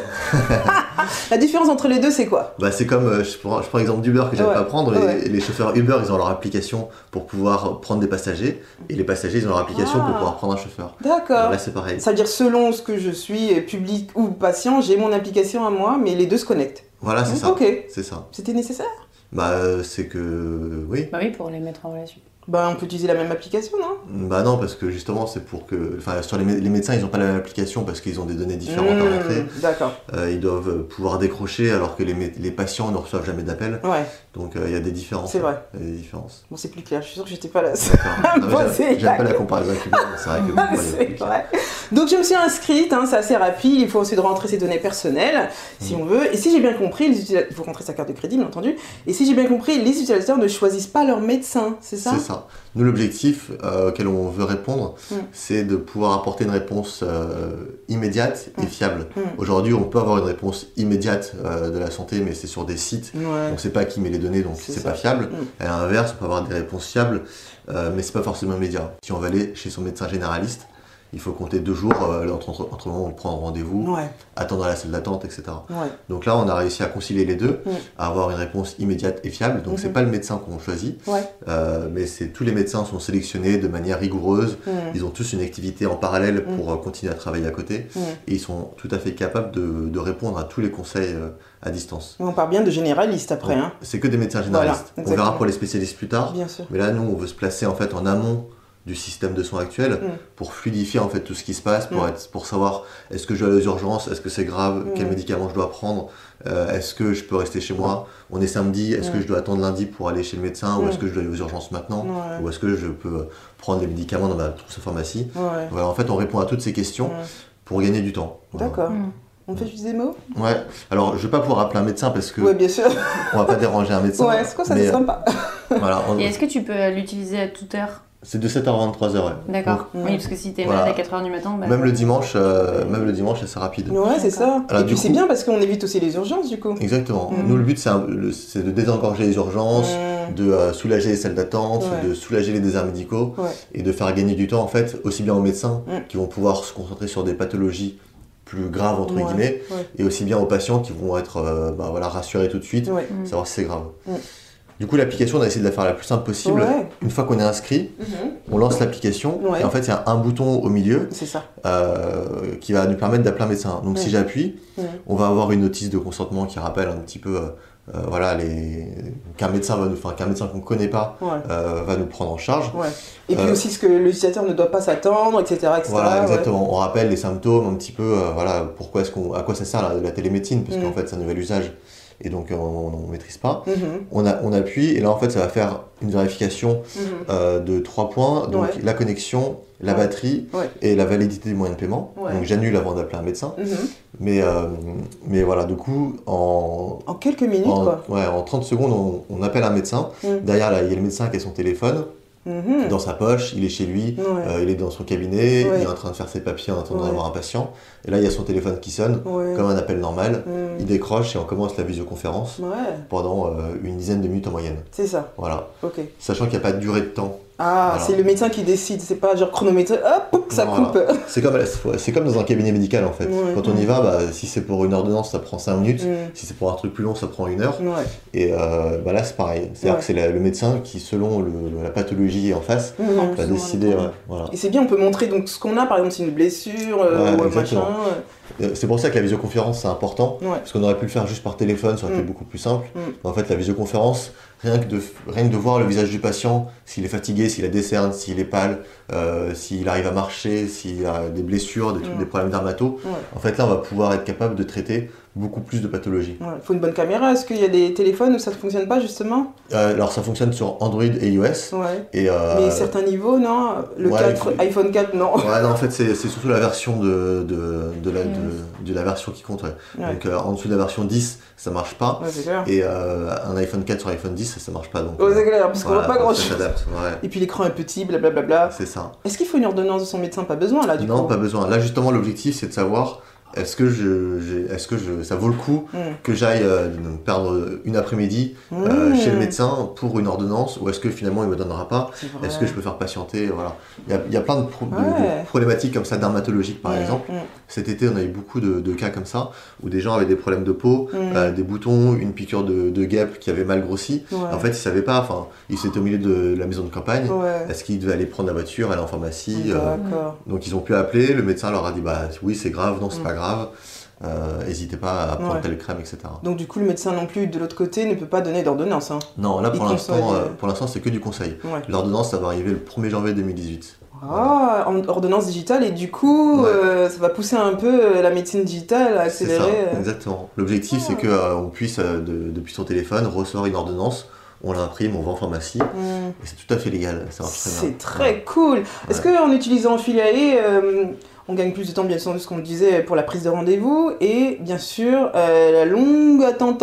La différence entre les deux, c'est quoi? Bah, c'est comme, euh, je, prends, je prends l'exemple d'Uber que j'aime Ouais, pas prendre, ouais. les, les chauffeurs Uber, ils ont leur application pour pouvoir prendre des passagers, et les passagers, ils ont leur application Ah. pour pouvoir prendre un chauffeur. D'accord. Là, c'est pareil. Ça veut dire selon ce que je suis, euh, public ou patient, j'ai mon application à moi, mais les deux se connectent. Voilà, c'est ça. Ok. C'est ça. C'était nécessaire? Bah, euh, c'est que, oui. Bah oui, pour les mettre en relation. Bah, on peut utiliser la même application, non? Bah non, parce que justement, c'est pour que... Enfin, sur les, mé- les médecins, ils n'ont pas la même application parce qu'ils ont des données différentes à Mmh, rentrer. D'accord. Euh, ils doivent pouvoir décrocher alors que les, mé- les patients ne reçoivent jamais d'appel. Ouais, Donc, euh, il y a des différences. c'est vrai. Il y a des différences. Bon, c'est plus clair. Je suis sûre que j'étais pas là. D'accord. Non, mais Poser j'aime- J'aime la pas la comparaison avec Uber, mais c'est vrai que... bon, il y a C'est plus clair. vrai. Donc je me suis inscrite, hein, c'est assez rapide, il faut aussi de rentrer ses données personnelles, si Mm. on veut. Et si j'ai bien compris, les utilisateurs- il faut rentrer sa carte de crédit, bien entendu. Et si j'ai bien compris, les utilisateurs ne choisissent pas leur médecin, c'est ça? C'est ça. Nous, l'objectif euh, auquel on veut répondre, Mm. c'est de pouvoir apporter une réponse euh, immédiate et Mm. fiable. Mm. Aujourd'hui, on peut avoir une réponse immédiate euh, de la santé, mais c'est sur des sites. Ouais. On ne sait pas qui met les données, donc C'est c'est ça. pas fiable. Mm. Et à l'inverse, on peut avoir des réponses fiables, euh, mais c'est pas forcément immédiat. Si on va aller chez son médecin généraliste, il faut compter deux jours euh, entre, entre, entre le moment où on prend rendez-vous, Ouais, attendre à la salle d'attente, et cetera. ouais. Donc là, on a réussi à concilier les deux, Mm. à avoir une réponse immédiate et fiable. Donc c'est Mhm. pas le médecin qu'on choisit, Ouais. euh, mais c'est tous les médecins sont sélectionnés de manière rigoureuse. Mm. Ils ont tous une activité en parallèle Mm. pour euh, continuer à travailler à côté, Mm. et ils sont tout à fait capables de, de répondre à tous les conseils euh, à distance. On parle bien de généraliste après, hein. C'est que des médecins généralistes. Voilà, on verra exactement. pour les spécialistes plus tard. Bien sûr. Mais là, nous, on veut se placer en fait en amont du système de soins actuel Mm. pour fluidifier en fait tout ce qui se passe, pour, Mm. être, pour savoir est-ce que je vais aller aux urgences, est-ce que c'est grave, Mm. quel médicament je dois prendre, euh, est-ce que je peux rester chez moi, on est samedi, est-ce Mm. que je dois attendre lundi pour aller chez le médecin, ou Mm. est-ce que je dois aller aux urgences maintenant, Ouais. ou est-ce que je peux prendre les médicaments dans ma trousse à pharmacie. Ouais. Voilà, en fait, on répond à toutes ces questions Ouais. pour gagner du temps. Voilà. D'accord. Mm. On fait juste des mots? Ouais, alors je vais pas pouvoir appeler un médecin parce que Ouais, bien sûr. on va pas déranger un médecin. Ouais, c'est quoi ça, mais, c'est sympa. voilà, on- Et est-ce que tu peux l'utiliser à toute heure? c'est de sept heures à vingt-trois heures. Ouais. D'accord. Donc, Oui, parce que si t'es voilà. malade à quatre heures du matin, bah... Même le dimanche, euh, même le dimanche, c'est rapide. Ouais, c'est ça. Alors, Et puis du c'est coup- bien parce qu'on évite aussi les urgences, du coup. Exactement. Mm. Nous, le but, c'est un- le- c'est de désengorger les urgences, Mm. de euh, soulager les salles d'attente, Ouais. de soulager les déserts médicaux, Ouais. et de faire gagner du temps, en fait, aussi bien aux médecins, Mm. qui vont pouvoir se concentrer sur des pathologies plus graves, entre Ouais. guillemets, Ouais. et aussi bien aux patients qui vont être euh, bah, voilà, rassurés tout de suite, Ouais. Mm. savoir si c'est grave. Mm. Du coup, l'application, on a essayé de la faire la plus simple possible. Ouais. Une fois qu'on est inscrit, Mhm. on lance l'application, Ouais. et en fait, il y a un bouton au milieu C'est ça. euh, qui va nous permettre d'appeler un médecin. Donc, si Ouais. j'appuie, Ouais. on va avoir une notice de consentement qui rappelle un petit peu euh, euh, voilà, les... qu'un médecin, va nous... enfin, qu'un médecin qu'on ne connaît pas Ouais. euh, va nous prendre en charge. Ouais. Et puis Euh, aussi ce que l'utilisateur ne doit pas s'attendre, et cetera et cetera. Voilà, ouais. exactement. On rappelle les symptômes un petit peu, euh, voilà, pourquoi est-ce qu'on, à quoi ça sert la, la télémédecine, parce Mm. qu'en fait c'est un nouvel usage et donc euh, on ne maîtrise pas. Mhm. On, a, on appuie et là en fait ça va faire une vérification Mhm. euh, de trois points, donc Ouais. la connexion, la Ouais. batterie Ouais. et la validité du moyen de paiement. Ouais. Donc j'annule avant d'appeler un médecin. Mhm. Mais, euh, mais voilà, du coup, en, En quelques minutes, en, quoi. ouais, en trente secondes, on, on appelle un médecin. Mm. Derrière, là, il y a le médecin qui a son téléphone Mhm. dans sa poche, il est chez lui, Ouais. euh, il est dans son cabinet, Ouais. il est en train de faire ses papiers en attendant Ouais. d'avoir un patient. Et là, il y a son téléphone qui sonne, Ouais. comme un appel normal. Mm. Il décroche et on commence la visioconférence Ouais, pendant euh, une dizaine de minutes en moyenne. c'est ça. Voilà. Ok. Sachant qu'il n'y a pas de durée de temps. Ah, Voilà. c'est le médecin qui décide, c'est pas genre chronométré, hop, ça Voilà. coupe. C'est comme, c'est comme dans un cabinet médical en fait. Ouais. Quand on y va, bah, si c'est pour une ordonnance, ça prend cinq minutes. Mm. Si c'est pour un truc plus long, ça prend une heure. Ouais. Et euh, bah là, c'est pareil. C'est-à-dire Ouais. que c'est la- le médecin qui, selon le- la pathologie en face, Mhm. En va plus, décider. on va le Ouais, voilà. Et c'est bien, on peut montrer donc ce qu'on a, par exemple, c'est une blessure euh, Ouais, ou un exactement. machin. Euh, C'est pour ça que la visioconférence, c'est important. Ouais. Parce qu'on aurait pu le faire juste par téléphone, ça aurait été Mm. beaucoup plus simple. Mm. Mais en fait, la visioconférence, rien que, de, rien que de voir le visage du patient, s'il est fatigué, s'il a des cernes, s'il est pâle, euh, s'il arrive à marcher, s'il a des blessures, des, trucs, Mm. des problèmes dermato, Ouais. en fait, là, on va pouvoir être capable de traiter beaucoup plus de pathologies. Ouais. Il faut une bonne caméra. Est-ce qu'il y a des téléphones où ça ne fonctionne pas, justement? Euh, alors, ça fonctionne sur Android et iOS. Ouais. Et, euh, Mais certains niveaux, non? Le ouais, quatre, il faut- iPhone quatre, non. Ouais, non, en fait, c'est c'est surtout la version de, de, de, la, Yes. de, de la version qui compte. Ouais. Ouais. Donc, euh, en dessous de la version dix, ça marche pas. Ouais, c'est clair. Et euh, un iPhone quatre sur iPhone dix, ça, ça marche pas. Donc, Ouais, euh, c'est clair, parce qu'on voilà, voit pas donc grand ça chose. s'adapte, ouais. Et puis l'écran est petit, blablabla. C'est ça. Est-ce qu'il faut une ordonnance de son médecin? Pas besoin, là, du Non, coup. pas besoin. Là, justement, l'objectif, c'est de savoir est-ce que, je, j'ai- est-ce que je, ça vaut le coup Mm. que j'aille euh, perdre une après-midi euh, Mm. chez le médecin pour une ordonnance, ou est-ce que finalement il me donnera pas? C'est vrai. Est-ce que je peux faire patienter? Voilà. Il y a, il y a plein de, pro- de- Ouais. de problématiques comme ça, dermatologiques par Mm, exemple. mm, Cet été, on a eu beaucoup de, de cas comme ça, où des gens avaient des problèmes de peau, Mm. euh, des boutons, une piqûre de, de guêpe qui avait mal grossi. ouais. En fait, ils savaient pas, enfin, ils étaient au milieu de la maison de campagne. Ouais. Est-ce qu'ils devaient aller prendre la voiture, aller en pharmacie euh, D'accord. Donc ils ont pu appeler, le médecin leur a dit bah oui c'est grave, non c'est Mm. pas grave, euh, n'hésitez pas à prendre Ouais. telle crème, et cetera. Donc du coup, le médecin non plus de l'autre côté ne peut pas donner d'ordonnance. Hein. Non, là Il pour l'instant, conseille, euh, euh, pour l'instant c'est que du conseil. Ouais. L'ordonnance ça va arriver le premier janvier deux mille dix-huit. Ah, en ordonnance digitale et du coup, Ouais. euh, ça va pousser un peu euh, la médecine digitale à C'est ça, accélérer. euh. exactement. L'objectif c'est que euh, on puisse euh, de- depuis son téléphone recevoir une ordonnance, on l'imprime, on va en pharmacie Mm. et c'est tout à fait légal. Ça marche très bien. C'est très cool. Est-ce qu'en utilisant Filiae, euh, on gagne plus de temps, bien sûr, de ce qu'on disait pour la prise de rendez-vous et bien sûr euh, la longue attente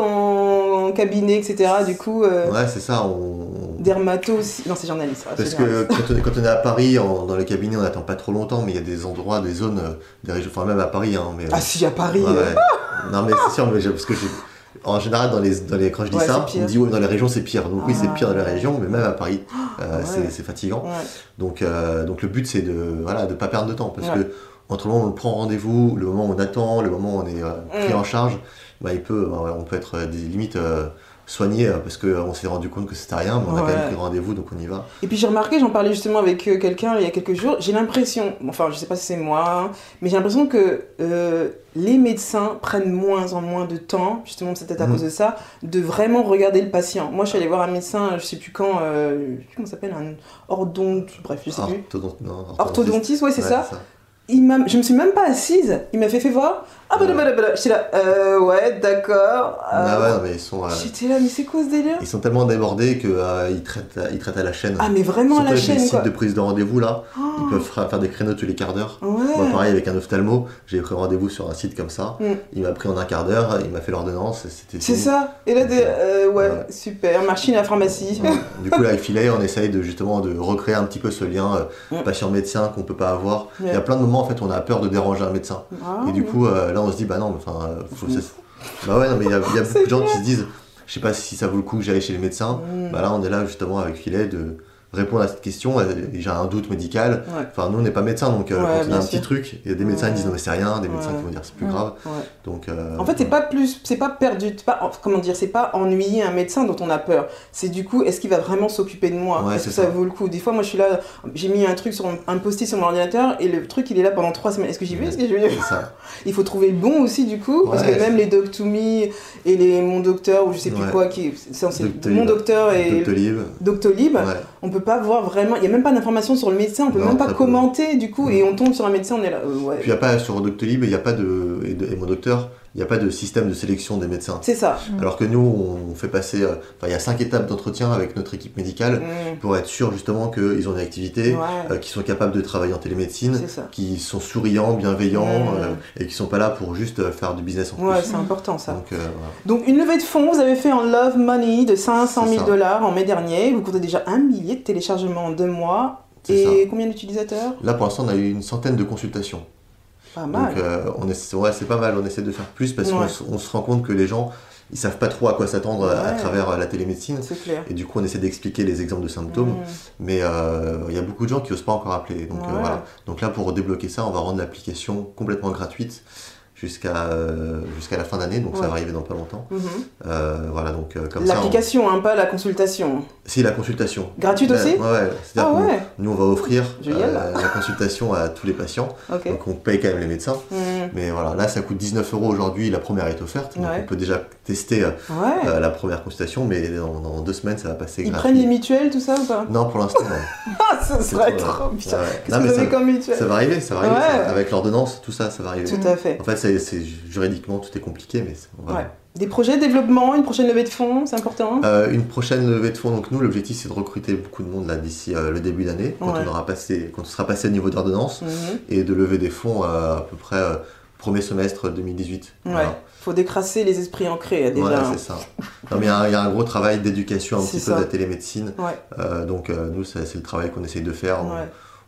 en cabinet, et cetera. Du coup, euh, Ouais, c'est ça. On... dermato aussi. Non, c'est journaliste. ah, Parce c'est que journaliste. quand on, est, quand on est à Paris, en- dans les cabinets, on n'attend pas trop longtemps, mais il y a des endroits, des zones, euh, des régions, enfin même à Paris. Hein, mais, euh, Ah, si, à Paris. ouais, euh, ouais. Non, mais c'est sûr, mais j'ai- parce que j'ai- en général, dans les, dans les, quand je dis Ouais, ça, c'est pire. on me dit ouais, dans les régions c'est pire. Donc oui, c'est Ah, pire dans les ouais. régions, mais même à Paris, euh, Ouais. c'est, c'est fatigant. Ouais. Donc, euh, donc le but c'est de voilà de pas perdre de temps, parce Ouais. que entre le moment où on prend rendez-vous, le moment où on attend, le moment où on est euh, pris Mm. en charge, bah, il peut, bah, ouais, on peut être euh, des limites euh, soigné euh, parce qu'on s'est rendu compte que c'était rien, mais on a Ouais. quand même pris rendez-vous, donc on y va. Et puis j'ai remarqué, j'en parlais justement avec euh, quelqu'un il y a quelques jours, j'ai l'impression, enfin je sais pas si c'est moi, hein, mais j'ai l'impression que euh, les médecins prennent moins en moins de temps, justement c'est peut-être à Mhm. cause de ça, de vraiment regarder le patient. Moi je suis allée voir un médecin, je sais plus quand, euh, je sais plus comment ça s'appelle, un ordont, bref je sais plus. Orthodont- non, Orthodontiste, ouais c'est Ouais, ça. Il m'a, je me suis même pas assise, il m'a fait fait voir. Ah bah Ouais. bah bah bah, j'étais là, euh, ouais d'accord. Ah euh, ouais, non, mais ils sont, euh, J'étais là, mais c'est quoi ce délire? ils sont tellement débordés qu'ils euh, traitent, ils traitent à la chaîne. Ah mais vraiment à Surtout la avec les chaîne sites quoi. de prise de rendez-vous là, Oh, ils peuvent fra- faire des créneaux tous les quarts d'heure. ouais. Moi pareil avec un ophtalmo, j'ai pris rendez-vous sur un site comme ça, Mm. il m'a pris en un quart d'heure, il m'a fait l'ordonnance, et c'était C'est fini. ça. Et là, des, euh, ouais, Ouais. super. Machine à pharmacie. Ouais. Du coup, là, avec Filet, on essaye de justement de recréer un petit peu ce lien euh, Mm. patient-médecin qu'on peut pas avoir. Il y Ouais. a plein de moments, en fait, on a peur de déranger un médecin. Ah, Et du ouais. coup, euh, là, on se dit, bah non, mais enfin, euh, faut Je que m'en ça- Bah ouais, non, mais il y a, il y a beaucoup C'est de gens qui se disent, je sais pas si ça vaut le coup que j'aille chez le médecin. Mm. Bah là, on est là justement avec Filet de répondre à cette question. Et j'ai un doute médical. Ouais. Enfin, nous, on n'est pas médecin, donc euh, Ouais, quand on a bien un sûr. petit truc, il y a des médecins qui disent, non, mais c'est rien, des médecins Ouais. qui vont dire, c'est plus Mm. grave. Ouais. Donc, euh, En fait, c'est pas plus, c'est pas perdu, c'est pas, comment dire, c'est pas ennuyer un médecin dont on a peur. C'est du coup, est-ce qu'il va vraiment s'occuper de moi? Ouais, Est-ce que c'est ça, ça. vaut le coup? Des fois, moi, je suis là, j'ai mis un truc sur un, un post-it sur mon ordinateur et le truc, il est là pendant trois semaines. Est-ce que j'y vais? Est-ce que j'y vais? c'est ça. Il faut trouver le bon aussi, du coup, parce Ouais, que même les Doc to Me et les Mon Docteur ou je sais plus Ouais. quoi, qui, c'est, c'est Doctolib. Mon Docteur et Doctolib. Doctolib. Ouais. On peut pas voir vraiment, il y a même pas d'informations sur le médecin, on peut Non, même pas très peu. commenter du coup, Mm. et on tombe sur un médecin, on est là, euh, ouais. Puis il y a pas sur Doctolib, il n'y a pas de et, de et mon docteur, il n'y a pas de système de sélection des médecins. C'est ça. Alors que nous, on fait passer, euh, enfin il y a cinq étapes d'entretien avec notre équipe médicale Mm. pour être sûr justement qu'ils ont des activités, Ouais, euh, qu'ils sont capables de travailler en télémédecine, c'est ça. qui sont souriants, bienveillants Mm. euh, et qui sont pas là pour juste euh, faire du business en Ouais, plus. c'est important ça. Donc euh, voilà. Donc une levée de fonds, vous avez fait en Love Money de cinq cent mille C'est ça. dollars en mai dernier. Vous comptez déjà un millier de téléchargements en deux mois. C'est Et ça. combien d'utilisateurs? Là pour l'instant, on a eu une centaine de consultations. Pas mal. Donc euh, on essaie, ouais, c'est pas mal, on essaie de faire plus parce Ouais. qu'on se- on se rend compte que les gens, ils savent pas trop à quoi s'attendre à- à Ouais. travers euh, la télémédecine. C'est clair. Et du coup, on essaie d'expliquer les exemples de symptômes. Mm. Mais euh, il y a beaucoup de gens qui n'osent pas encore appeler. Donc, euh, Ouais. voilà. Donc là, pour débloquer ça, on va rendre l'application complètement gratuite jusqu'à euh, jusqu'à la fin d'année. Donc ça Ouais. va arriver dans pas longtemps. Mhm. Euh, voilà, donc euh, comme ça. L'application, hein, pas la consultation. on- Si, la consultation. Gratuite Ouais, aussi? Ouais, ouais. C'est-à-dire Ah que nous- ouais, nous, on va offrir Génial. euh, la consultation à tous les patients. ok. Donc on paye quand même les médecins. Mm. Mais voilà, là, ça coûte dix-neuf euros aujourd'hui. La première est offerte. Donc Ouais. on peut déjà tester euh, Ouais. euh, la première consultation. Mais dans, dans deux semaines, ça va passer Ils gratuit. prennent les mutuelles, tout ça ou pas? Non, pour l'instant, non. Ah, ce C'est serait trop, trop ouais. bien. Ouais, ouais. Qu'est-ce Non, que mais vous avez ça- comme mutuelle? Ça va arriver, ça va arriver. Ouais. ça. Avec l'ordonnance, tout ça, ça va arriver. Tout à fait. En fait, c'est, c'est juridiquement, tout est compliqué, mais c'est- on va- Ouais. Des projets de développement, une prochaine levée de fonds, c'est important? Euh, une prochaine levée de fonds, donc nous, l'objectif, c'est de recruter beaucoup de monde là d'ici euh, le début d'année, quand Ouais. on aura passé, quand on sera passé au niveau d'ordonnance, Mhm. et de lever des fonds euh, à peu près euh, premier semestre deux mille dix-huit. Ouais. Voilà. Faut décrasser les esprits ancrés, déjà. Voilà, c'est ça. Non, mais il y, a un- il y a un gros travail d'éducation un C'est petit peu ça. de la télémédecine. Ouais. Euh, donc euh, nous, c'est, c'est le travail qu'on essaye de faire. On, Ouais.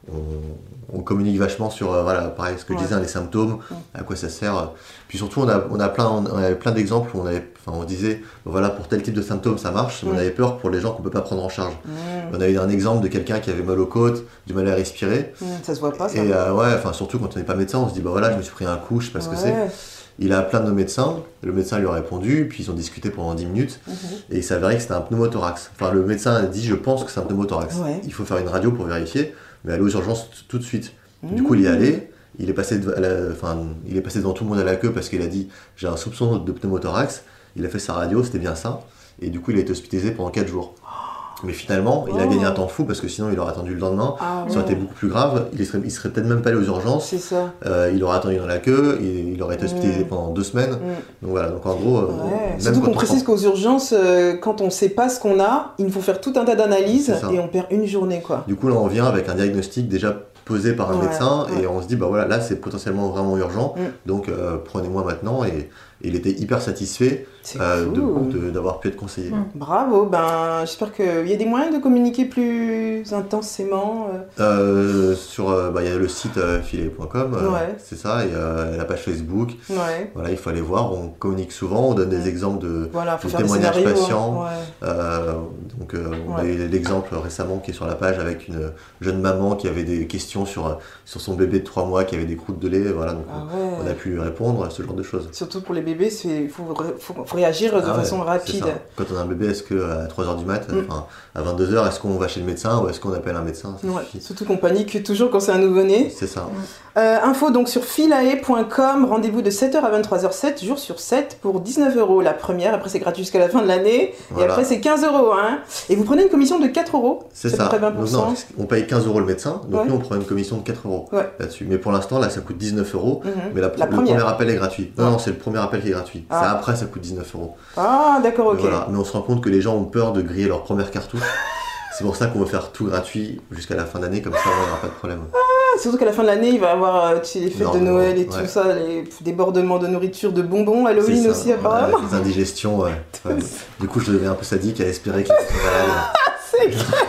on, on communique vachement sur, euh, voilà, pareil, ce que Ouais. je disais, hein, les symptômes, Ouais. à quoi ça sert. Puis surtout, on a, on a plein, on avait plein d'exemples où on, avait, enfin, on disait, voilà, pour tel type de symptômes, ça marche, mais on Ouais. avait peur pour les gens qu'on peut pas prendre en charge. Mmh. On a eu un exemple de quelqu'un qui avait mal aux côtes, du mal à respirer. Mmh, ça se voit pas, ça. Et euh, ouais, enfin, surtout quand on n'est pas médecin, on se dit, bah voilà, je me suis pris un coup, je sais pas ce que c'est. Ouais. Il a appelé un de nos médecins, le médecin lui a répondu, puis ils ont discuté pendant dix minutes, Mhm. et il s'avérait que c'était un pneumothorax. Enfin, le médecin a dit, je pense que c'est un pneumothorax. Ouais. Il faut faire une radio pour vérifier, mais aller aux urgences t- tout de suite. Du Mmh. coup, il y est allé, il est, passé de- à la- enfin, il est passé devant tout le monde à la queue parce qu'il a dit, j'ai un soupçon de pneumothorax. Il a fait sa radio, c'était bien ça, et du coup, il a été hospitalisé pendant quatre jours. Mais finalement, il a Oh. gagné un temps fou parce que sinon, il aurait attendu le lendemain. Ah, Ça aurait été ouais. beaucoup plus grave, il serait, il serait peut-être même pas allé aux urgences. C'est ça. Euh, il aurait attendu dans la queue, il, il aurait été hospitalisé Mm. pendant deux semaines. Mm. Donc voilà, donc en gros, euh, Ouais. même Surtout quand qu'on on précise prend- qu'aux urgences, euh, quand on sait pas ce qu'on a, il nous faut faire tout un tas d'analyses C'est ça. et on perd une journée, quoi. Du coup, là, on vient avec un diagnostic déjà posé par un Ouais, médecin ouais. et on se dit, bah voilà, là, c'est potentiellement vraiment urgent, Mm. donc euh, prenez-moi maintenant. Et, et il était hyper satisfait C'est euh, de- cool. de- d'avoir pu être conseillé. Mm. Bravo, ben j'espère qu'il y a des moyens de communiquer plus intensément. euh. Euh, sur, euh, bah, il y a le site euh, filet point com, euh, Ouais. c'est ça, et euh, la page Facebook. Ouais, Voilà, il faut aller voir, on communique souvent, on donne des Mm. exemples de, voilà, faut Le faire des témoignage scénarios. patient. Ouais. Euh, donc euh, on a Ouais. eu l'exemple récemment qui est sur la page avec une jeune maman qui avait des questions sur, sur son bébé de trois mois qui avait des croûtes de lait, voilà, donc Ah on, on ouais. a pu lui répondre à ce genre de choses. Surtout pour les bébés, il faut, ré- faut, faut réagir de Ah ouais, façon c'est rapide. ça. Quand on a un bébé, est-ce qu'à trois heures du mat, Mm. enfin à vingt-deux heures, est-ce qu'on va chez le médecin ou est-ce qu'on appelle un médecin? Ça Ouais. suffit. Surtout qu'on panique toujours quand c'est un nouveau-né. C'est ça. Euh, info donc sur filae point com, rendez-vous de sept heures à vingt-trois heures, sept jours sur sept pour dix-neuf euros la première, après c'est gratuit jusqu'à la fin de l'année, et Voilà. après c'est quinze euros. Hein. Et vous prenez une commission de quatre euros, C'est à peu ça. près vingt Donc, pour cent. non, on paye quinze euros le médecin, donc Ouais. nous on prend une commission de quatre euros Ouais. là-dessus. Mais pour l'instant, là ça coûte dix-neuf euros. Mhm. Mais la, La le première. premier appel est gratuit. Non, Ouais. non, c'est le premier appel qui est gratuit. Ah. C'est après, ça coûte dix-neuf euros. Ah d'accord, ok. Mais, voilà. Mais on se rend compte que les gens ont peur de griller leur première cartouche. C'est pour ça qu'on veut faire tout gratuit jusqu'à la fin d'année, comme ça on n'aura pas de problème. Ah, surtout qu'à la fin de l'année, il va y avoir euh, tu sais, les fêtes Non, de Noël et ouais. tout ça, les débordements de nourriture, de bonbons, Halloween C'est ça, aussi ouais, apparemment. les indigestions, ouais. Ouais. Du coup, je deviens un peu sadique à espérer qu'ils soient malades. C'est clair.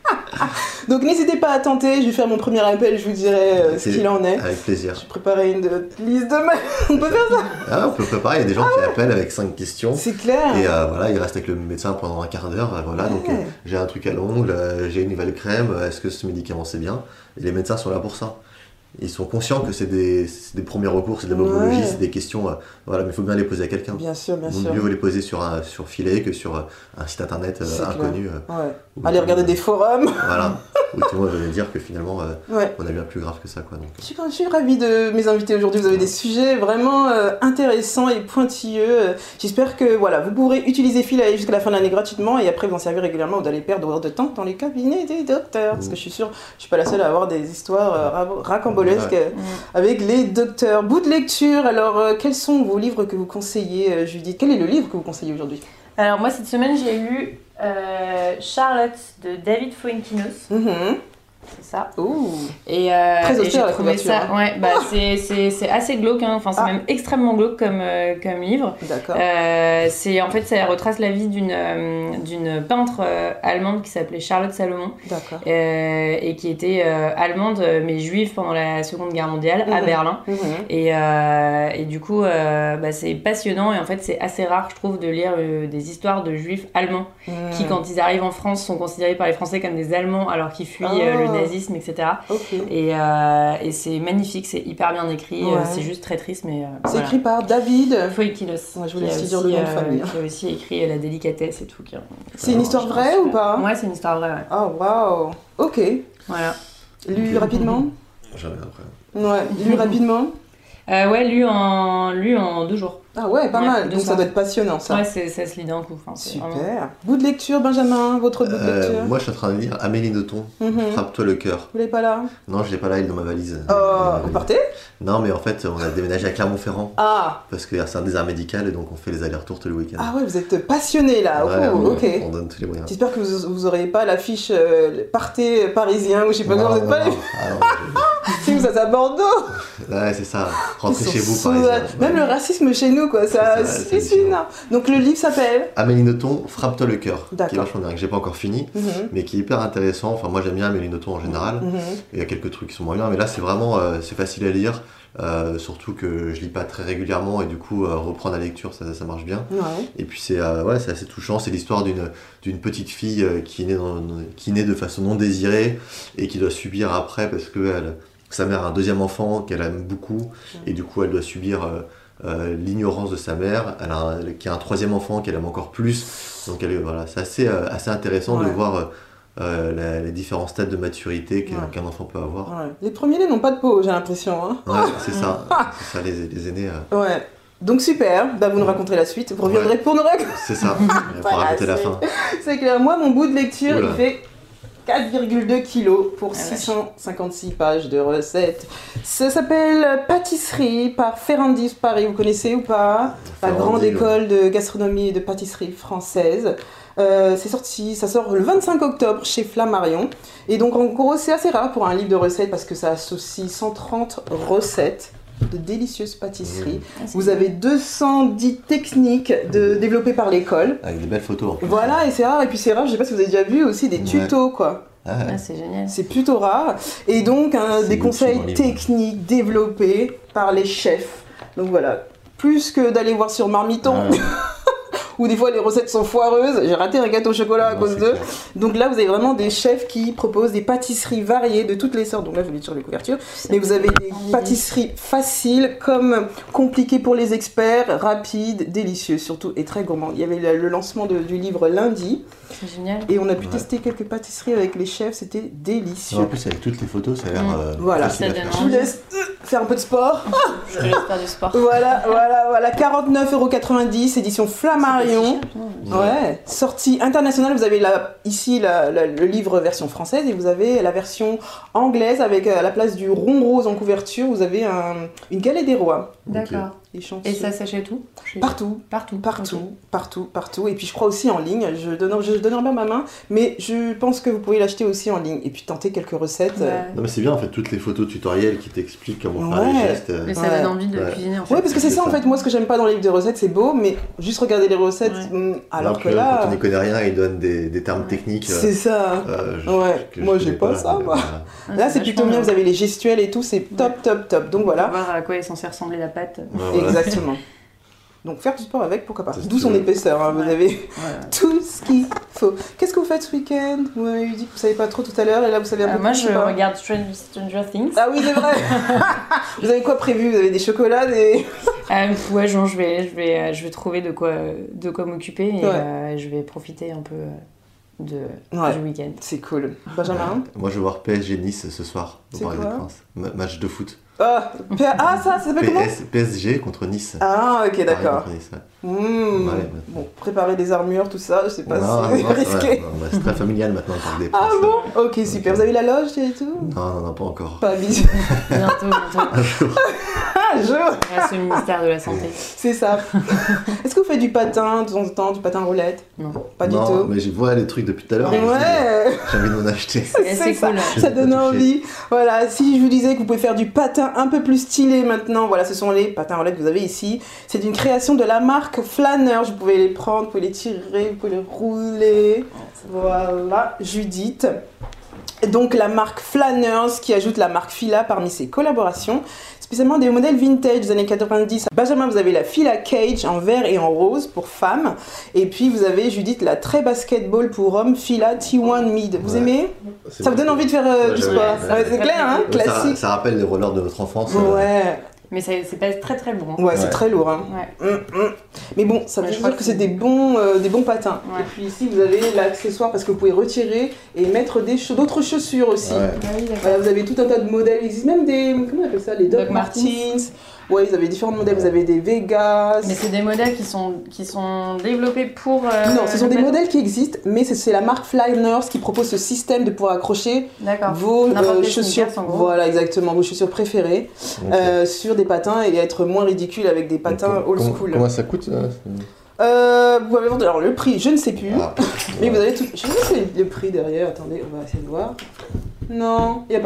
Donc n'hésitez pas à tenter, je vais faire mon premier appel, je vous dirai euh, ce C'est- qu'il en est. Avec plaisir. J'ai préparé une de- liste de mails, on peut faire ça. Ah, on peut préparer, il y a des gens qui appellent avec cinq questions. C'est clair. Et euh, voilà, ils restent avec le médecin pendant un quart d'heure. euh, Voilà, Ouais. donc euh, j'ai un truc à l'ongle, euh, j'ai une nouvelle crème, euh, est-ce que ce médicament c'est bien? Et les médecins sont là pour ça. Ils sont conscients que c'est des, c'est des premiers recours, c'est de la bobologie, Ouais. c'est des questions, euh, voilà, mais il faut bien les poser à quelqu'un. Bien sûr, bien Vaut sûr. mieux vaut les poser sur un sur filet que sur euh, un site internet euh, C'est clair. inconnu. euh, Ouais. où Allez tout- regarder des forums. Voilà, où tout le monde va nous dire que finalement euh, Ouais. on a bien plus grave que ça, quoi. Donc, Je suis, je suis ravie de mes invités aujourd'hui. Vous avez des sujets vraiment euh, intéressants et pointilleux. J'espère que voilà, vous pourrez utiliser Philae jusqu'à la fin de l'année gratuitement et après vous en servir régulièrement ou d'aller perdre de temps dans les cabinets des docteurs. Parce que je suis sûre, je suis pas la seule à avoir des histoires euh, ra- racambolesques Ouais. euh, avec les docteurs. Bout de lecture. Alors, euh, quels sont vos livres que vous conseillez, euh, Judith? Quel est le livre que vous conseillez aujourd'hui? Alors moi cette semaine j'ai lu euh, Charlotte de David Fuenquinos, Mhm. c'est ça. Ouh. Et, euh, Très et austère, j'ai la trouvé couverture, ça, hein. ouais, bah c'est c'est c'est assez glauque, hein. Enfin c'est Ah. même extrêmement glauque comme euh, comme livre. D'accord. Euh, c'est en fait ça retrace la vie d'une euh, d'une peintre euh, allemande qui s'appelait Charlotte Salomon D'accord. euh, et qui était euh, allemande mais juive pendant la Seconde Guerre mondiale à Mhm. Berlin. Mhm. Et, euh, et du coup, euh, bah, c'est passionnant et en fait, c'est assez rare, je trouve, de lire euh, des histoires de juifs allemands qui, Mhm. quand ils arrivent en France, sont considérés par les Français comme des Allemands alors qu'ils fuient Oh. euh, le nazisme, et cetera. Ok. Et, euh, et c'est magnifique, c'est hyper bien écrit, Ouais. euh, c'est juste très triste, mais euh, C'est voilà. écrit par David. Fuenquinos, Ouais, je voulais qui a aussi dire le nom de euh, famille. qui a aussi écrit La délicatesse et tout. qui- C'est une histoire je pense vraie ou que- pas? Ouais, c'est une histoire vraie, ouais. Oh, waouh. Ok. Voilà. Lu rapidement? j'en ai après. Ouais, lu rapidement. Euh, ouais, lu en, lu en deux jours. Ah ouais, pas Ouais, mal. deux Donc ça soirs. doit être passionnant, ça. Ouais, c'est- ça se lit d'un coup. Enfin, c'est Super. vraiment- Bout de lecture, Benjamin, votre bout de Euh, lecture. moi, je suis en train de lire Amélie Nothomb, Mhm. Frappe-toi le cœur. Vous l'avez pas là? Non, je l'ai pas là, il est dans ma valise. Oh, Euh, vous partez? Non, mais en fait, on a déménagé à Clermont-Ferrand Ah. parce que c'est un désert médical et donc on fait les allers-retours tous les week-ends. Ah ouais, vous êtes passionné là. Ouais, Oh, on, ok. on donne tous les moyens. J'espère que vous, vous aurez pas l'affiche euh, partez parisien ou je sais pas Non, comment vous êtes non, pas non. les... Ah, non, C'est où ça, c'est à Bordeaux? Ouais, c'est ça. Rentrez chez vous, Sous... Parisiens. Même ouais. Le racisme chez nous, quoi. Ça, c'est si, non. Donc le livre s'appelle Amélie Nothomb, Frappe-toi le cœur. D'accord. Qui est vachement bien, que j'ai pas encore fini, mm-hmm. mais qui est hyper intéressant. Enfin, moi j'aime bien Amélie Nothomb en général. Mm-hmm. Il y a quelques trucs qui sont moins bien, mais là c'est vraiment euh, c'est facile à lire. Euh, surtout que je lis pas très régulièrement et du coup euh, reprendre la lecture ça, ça marche bien. Ouais. Et puis c'est euh, ouais, c'est assez touchant. C'est l'histoire d'une, d'une petite fille euh, qui, est née dans, qui est née de façon non désirée et qui doit subir après parce que elle, sa mère a un deuxième enfant qu'elle aime beaucoup ouais. et du coup elle doit subir euh, euh, l'ignorance de sa mère. Elle a un, qui a un troisième enfant qu'elle aime encore plus. Donc elle, voilà, c'est assez, euh, assez intéressant ouais. de voir euh, Euh, la, les différents stades de maturité qu'un, ouais. qu'un enfant peut avoir. Ouais. Les premiers-nés n'ont pas de peau, j'ai l'impression. Hein. Ouais, c'est ça. c'est ça, les, les aînés. Euh... Ouais. Donc super, bah, vous nous raconterez la suite. Vous reviendrez ouais. pour nous raconter. C'est ça, il faut voilà, raconter la fin. C'est clair. Moi, mon bout de lecture, Oula. il fait quatre virgule deux kilos pour ah, six cent cinquante-six pages de recettes. Ça s'appelle Pâtisserie par Ferrandis Paris. Vous connaissez ou pas? La grande ouais. école de gastronomie et de pâtisserie française. Euh, c'est sorti, ça sort le vingt-cinq octobre chez Flammarion. Et donc en gros c'est assez rare pour un livre de recettes parce que ça associe cent trente recettes de délicieuses pâtisseries. Mmh. Vous avez deux cent dix techniques de, développées par l'école. Avec des belles photos en plus. Voilà, et c'est rare. Et puis c'est rare, je sais pas si vous avez déjà vu aussi des tutos ouais. quoi. Ah, ouais. ah, c'est génial. C'est plutôt rare. Et donc hein, des conseils techniques développés par les chefs. Donc voilà, plus que d'aller voir sur Marmiton. Ah, ouais. Où des fois les recettes sont foireuses. J'ai raté un gâteau au chocolat à non, cause d'eux. Donc là, vous avez vraiment des chefs qui proposent des pâtisseries variées de toutes les sortes. Donc là, je vais sur les couvertures. C'est Mais vous avez des pâtisseries faciles comme compliquées pour les experts, rapides, délicieuses surtout et très gourmandes. Il y avait le lancement de, du livre lundi. C'est génial. Et on a pu ouais. tester quelques pâtisseries avec les chefs. C'était délicieux. En plus, avec toutes les photos, ça a l'air mmh. euh, voilà. facile à faire. Je vous laisse faire un peu de sport. Je te laisse faire du sport. Voilà, voilà, voilà. quarante-neuf euros quatre-vingt-dix, édition Flammarion. Ouais, sortie internationale, vous avez la, ici la, la, le livre version française et vous avez la version anglaise avec à la place du rond rose en couverture, vous avez un, une galette des rois. D'accord. Et ça s'achète où? Partout. Partout. Partout, okay. partout, partout. Et puis je crois aussi en ligne, je donne, je donnerai pas ma main, mais je pense que vous pouvez l'acheter aussi en ligne et puis tenter quelques recettes. Ouais. Non mais c'est bien en fait, toutes les photos tutoriels qui t'expliquent comment ouais. faire les gestes. Mais ça ouais. donne envie de ouais. cuisiner en fait. Ouais, parce que c'est, c'est ça, ça en fait, moi ce que j'aime pas dans les livres de recettes, c'est beau, mais juste regarder les recettes, ouais. mm, alors, alors que, que là... Quand on n'y connaît rien, ils donnent des, des termes ouais. techniques. C'est ça. Euh, je, ouais, moi j'ai pas, pas ça, moi. Ouais, là c'est plutôt bien, vous avez les gestuels et tout, c'est top, ouais. top, top. Donc voilà. On va voir à quoi est censé ressembler la pâte. Exactement. Donc faire du sport avec, pourquoi pas. D'où son épaisseur, hein, ouais. vous avez ouais. tout ce qu'il faut. Qu'est-ce que vous faites ce week-end? Vous m'avez dit que vous savez pas trop tout à l'heure, et là vous savez un peu euh, Moi plus, je pas. regarde Stranger, Stranger Things. Ah oui, c'est vrai. Vous avez quoi prévu? Vous avez des chocolats, des... euh, Ouais, genre je vais, je vais, je vais trouver de quoi, de quoi m'occuper et ouais. euh, je vais profiter un peu de, ouais. du week-end. C'est cool. Benjamin? euh, Moi je vais voir P S G Nice ce soir au c'est Parc quoi des Princes. Ma- match de foot. Ah, P- ah ça, ça s'appelle comment? P S G contre Nice. Ah, ok, d'accord. Nice, ouais. Mmh. Ouais, bon, préparer des armures, tout ça, je sais pas non, si c'est non, risqué. Non, bah, c'est très familial maintenant, le Parc des Princes. Ah bon? Ok, super. Donc, vous avez la loge et tout? Non, non, non, pas encore. Pas bisous. Bientôt, bientôt. Un jour. Un jour. Grâce au ministère de la Santé. C'est ça. Est-ce que vous faites du patin de temps en temps, du patin roulette? Non. Pas du non, tout. Non, mais je vois les trucs depuis tout à l'heure. Ouais. J'ai envie de m'en acheter. C'est, c'est ça. cool. Ça donne envie. Voilà, si je vous disais que vous pouvez faire du patin un peu plus stylé maintenant, voilà, ce sont les patins roulette que vous avez ici. C'est une création de la marque Flâneur. Vous pouvez les prendre, vous pouvez les tirer, vous pouvez les rouler. Voilà, Judith. Et donc la marque Flâneurs qui ajoute la marque Fila parmi ses collaborations, spécialement des modèles vintage des années quatre-vingt-dix. Benjamin, vous avez la Fila Cage en vert et en rose pour femmes. Et puis vous avez Judith la Très Basketball pour hommes, Fila T un Mid. Vous ouais. aimez? C'est Ça bon. vous donne envie de faire euh, ouais, du ouais, sport ouais, ouais, ouais, c'est clair, hein, ça, classique. Ça rappelle les rollers de votre enfance. Ouais. Mais c'est, c'est pas très très bon. Ouais, ouais. c'est très lourd. Hein. Ouais. Hum, hum. Mais bon, ça veut ouais, dire que, que c'est des bons, euh, des bons patins. Ouais. Et puis ici, vous avez l'accessoire parce que vous pouvez retirer et mettre des cho- d'autres chaussures aussi. Ouais. Ah oui, voilà, vous avez tout un tas de modèles. Il existe même des, comment on appelle ça, les Doc, Doc Martens. Martens. Ouais, ils avaient différents modèles. Vous avez des Vegas. Mais c'est des modèles qui sont, qui sont développés pour... Euh, non, ce sont des bateau. modèles qui existent, mais c'est, c'est la marque Flâneurs qui propose ce système de pouvoir accrocher D'accord. vos euh, chaussures, sneakers, en gros. voilà exactement, vos chaussures préférées okay. euh, sur des patins et être moins ridicule avec des patins donc, old comment, school. Comment ça coûte ça euh, vous pouvez vendre, alors le prix, je ne sais plus, ah, mais vous avez tout. Je sais pas si c'est le prix derrière. Attendez, on va essayer de voir. Non, il n'y a pas.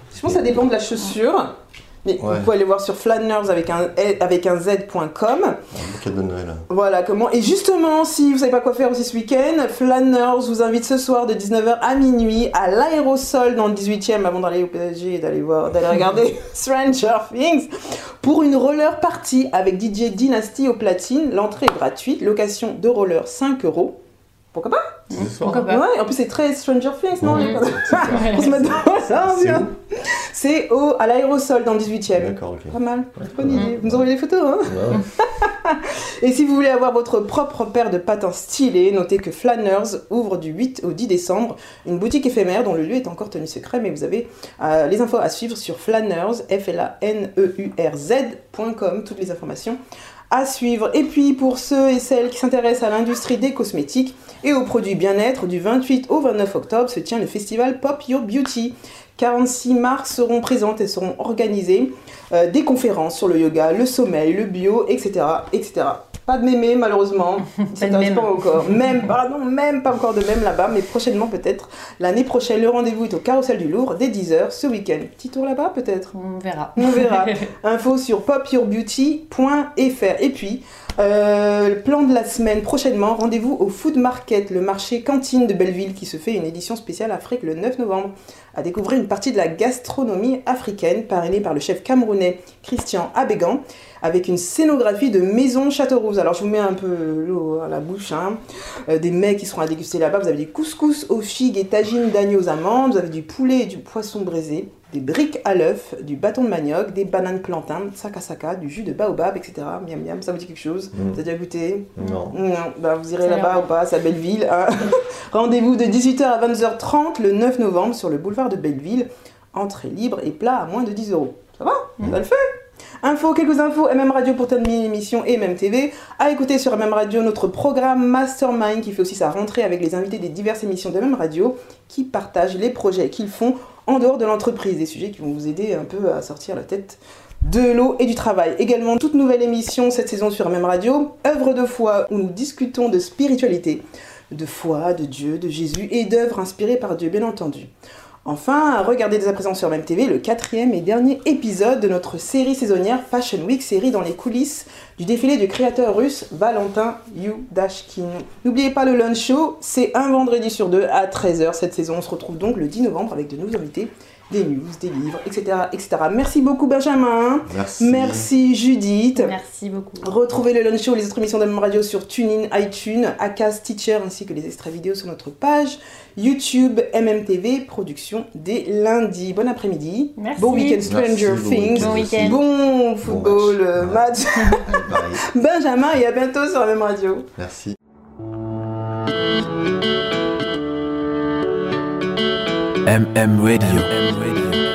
Je pense que ça dépend de la chaussure. Mais ouais. Vous pouvez aller voir sur flâneurs avec un, avec un z point com. Un bouquet de Noël. Voilà comment. Et justement, si vous ne savez pas quoi faire aussi ce week-end, Flâneurs vous invite ce soir de dix-neuf heures à minuit à l'Aérosol dans le dix-huitième avant d'aller au P S G et d'aller, voir, d'aller regarder Stranger Things pour une roller party avec D J Dynasty au platine. L'entrée est gratuite, location de roller cinq euros. Pourquoi pas? Pourquoi pas? Ouais, en plus c'est très Stranger Things, non? Mmh. On se met dans ça, bien. C'est au, à l'Aérosol dans le dix-huitième. D'accord, ok. Pas mal, ouais, bonne idée. Vous nous envoyez des photos, hein? Ouais. Et si vous voulez avoir votre propre paire de patins stylés, notez que Flâneurs ouvre du huit au dix décembre une boutique éphémère dont le lieu est encore tenu secret, mais vous avez euh, les infos à suivre sur flâneurs, F L A N E U R Z point com, toutes les informations à suivre. Et puis pour ceux et celles qui s'intéressent à l'industrie des cosmétiques et aux produits bien-être, du vingt-huit au vingt-neuf octobre se tient le festival Pop Your Beauty. quarante-six marques seront présentes et seront organisées euh, des conférences sur le yoga, le sommeil, le bio, et cetera, et cetera. Pas de mémé malheureusement, ça n'intéresse pas encore. Même, pardon, même pas encore de même là-bas, mais prochainement peut-être. L'année prochaine, le rendez-vous est au Carrousel du Louvre dès dix heures ce week-end. Petit tour là-bas peut-être. On verra. On verra. Info sur pop your beauty point f r. Et puis, euh, le plan de la semaine prochainement, rendez-vous au Food Market, le marché cantine de Belleville qui se fait une édition spéciale Afrique le neuf novembre. À découvrir une partie de la gastronomie africaine parrainée par le chef camerounais Christian Abégan avec une scénographie de maison Châteauroux. Alors je vous mets un peu l'eau à la bouche, hein. euh, des mets qui seront à déguster là-bas. Vous avez des couscous aux figues et tagines d'agneau aux amandes, vous avez du poulet et du poisson braisé, des briques à l'œuf, du bâton de manioc, des bananes plantains, saka saka, du jus de baobab, et cetera. Miam miam, ça vous dit quelque chose? Mmh. Vous avez déjà goûté? Non. Non, bah, vous irez ça là-bas ou pas, c'est à Belleville. Hein. Rendez-vous de dix-huit heures à vingt heures trente le neuf novembre sur le boulevard de Belleville. Entrée libre et plat à moins de dix euros. Ça va? Mmh. Ça le fait? Info, quelques infos, M M Radio pour terminer l'émission et M M T V. À écouter sur M M Radio notre programme Mastermind qui fait aussi sa rentrée avec les invités des diverses émissions de M M Radio qui partagent les projets qu'ils font en dehors de l'entreprise, des sujets qui vont vous aider un peu à sortir la tête de l'eau et du travail. Également, toute nouvelle émission cette saison sur M M Radio, œuvre de foi où nous discutons de spiritualité, de foi, de Dieu, de Jésus et d'œuvres inspirées par Dieu, bien entendu. Enfin, regardez dès à présent sur M M T V le quatrième et dernier épisode de notre série saisonnière Fashion Week, série dans les coulisses du défilé du créateur russe Valentin Yudashkin. N'oubliez pas le lunch show, c'est un vendredi sur deux à treize heures cette saison. On se retrouve donc le dix novembre avec de nouveaux invités, des news, des livres, et cetera, et cetera. Merci beaucoup Benjamin. Merci. Merci Judith. Merci beaucoup. Retrouvez le lunch show et les autres émissions de M M Radio sur TuneIn, iTunes, Acast, Teacher ainsi que les extraits vidéo sur notre page YouTube M M T V, production dès lundi. Bon après-midi. Merci. Bon week-end Stranger Merci, Things. Bon week-end. Bon football, bon match. match. Benjamin et à bientôt sur M M Radio. Merci. M M Radio. M M Radio.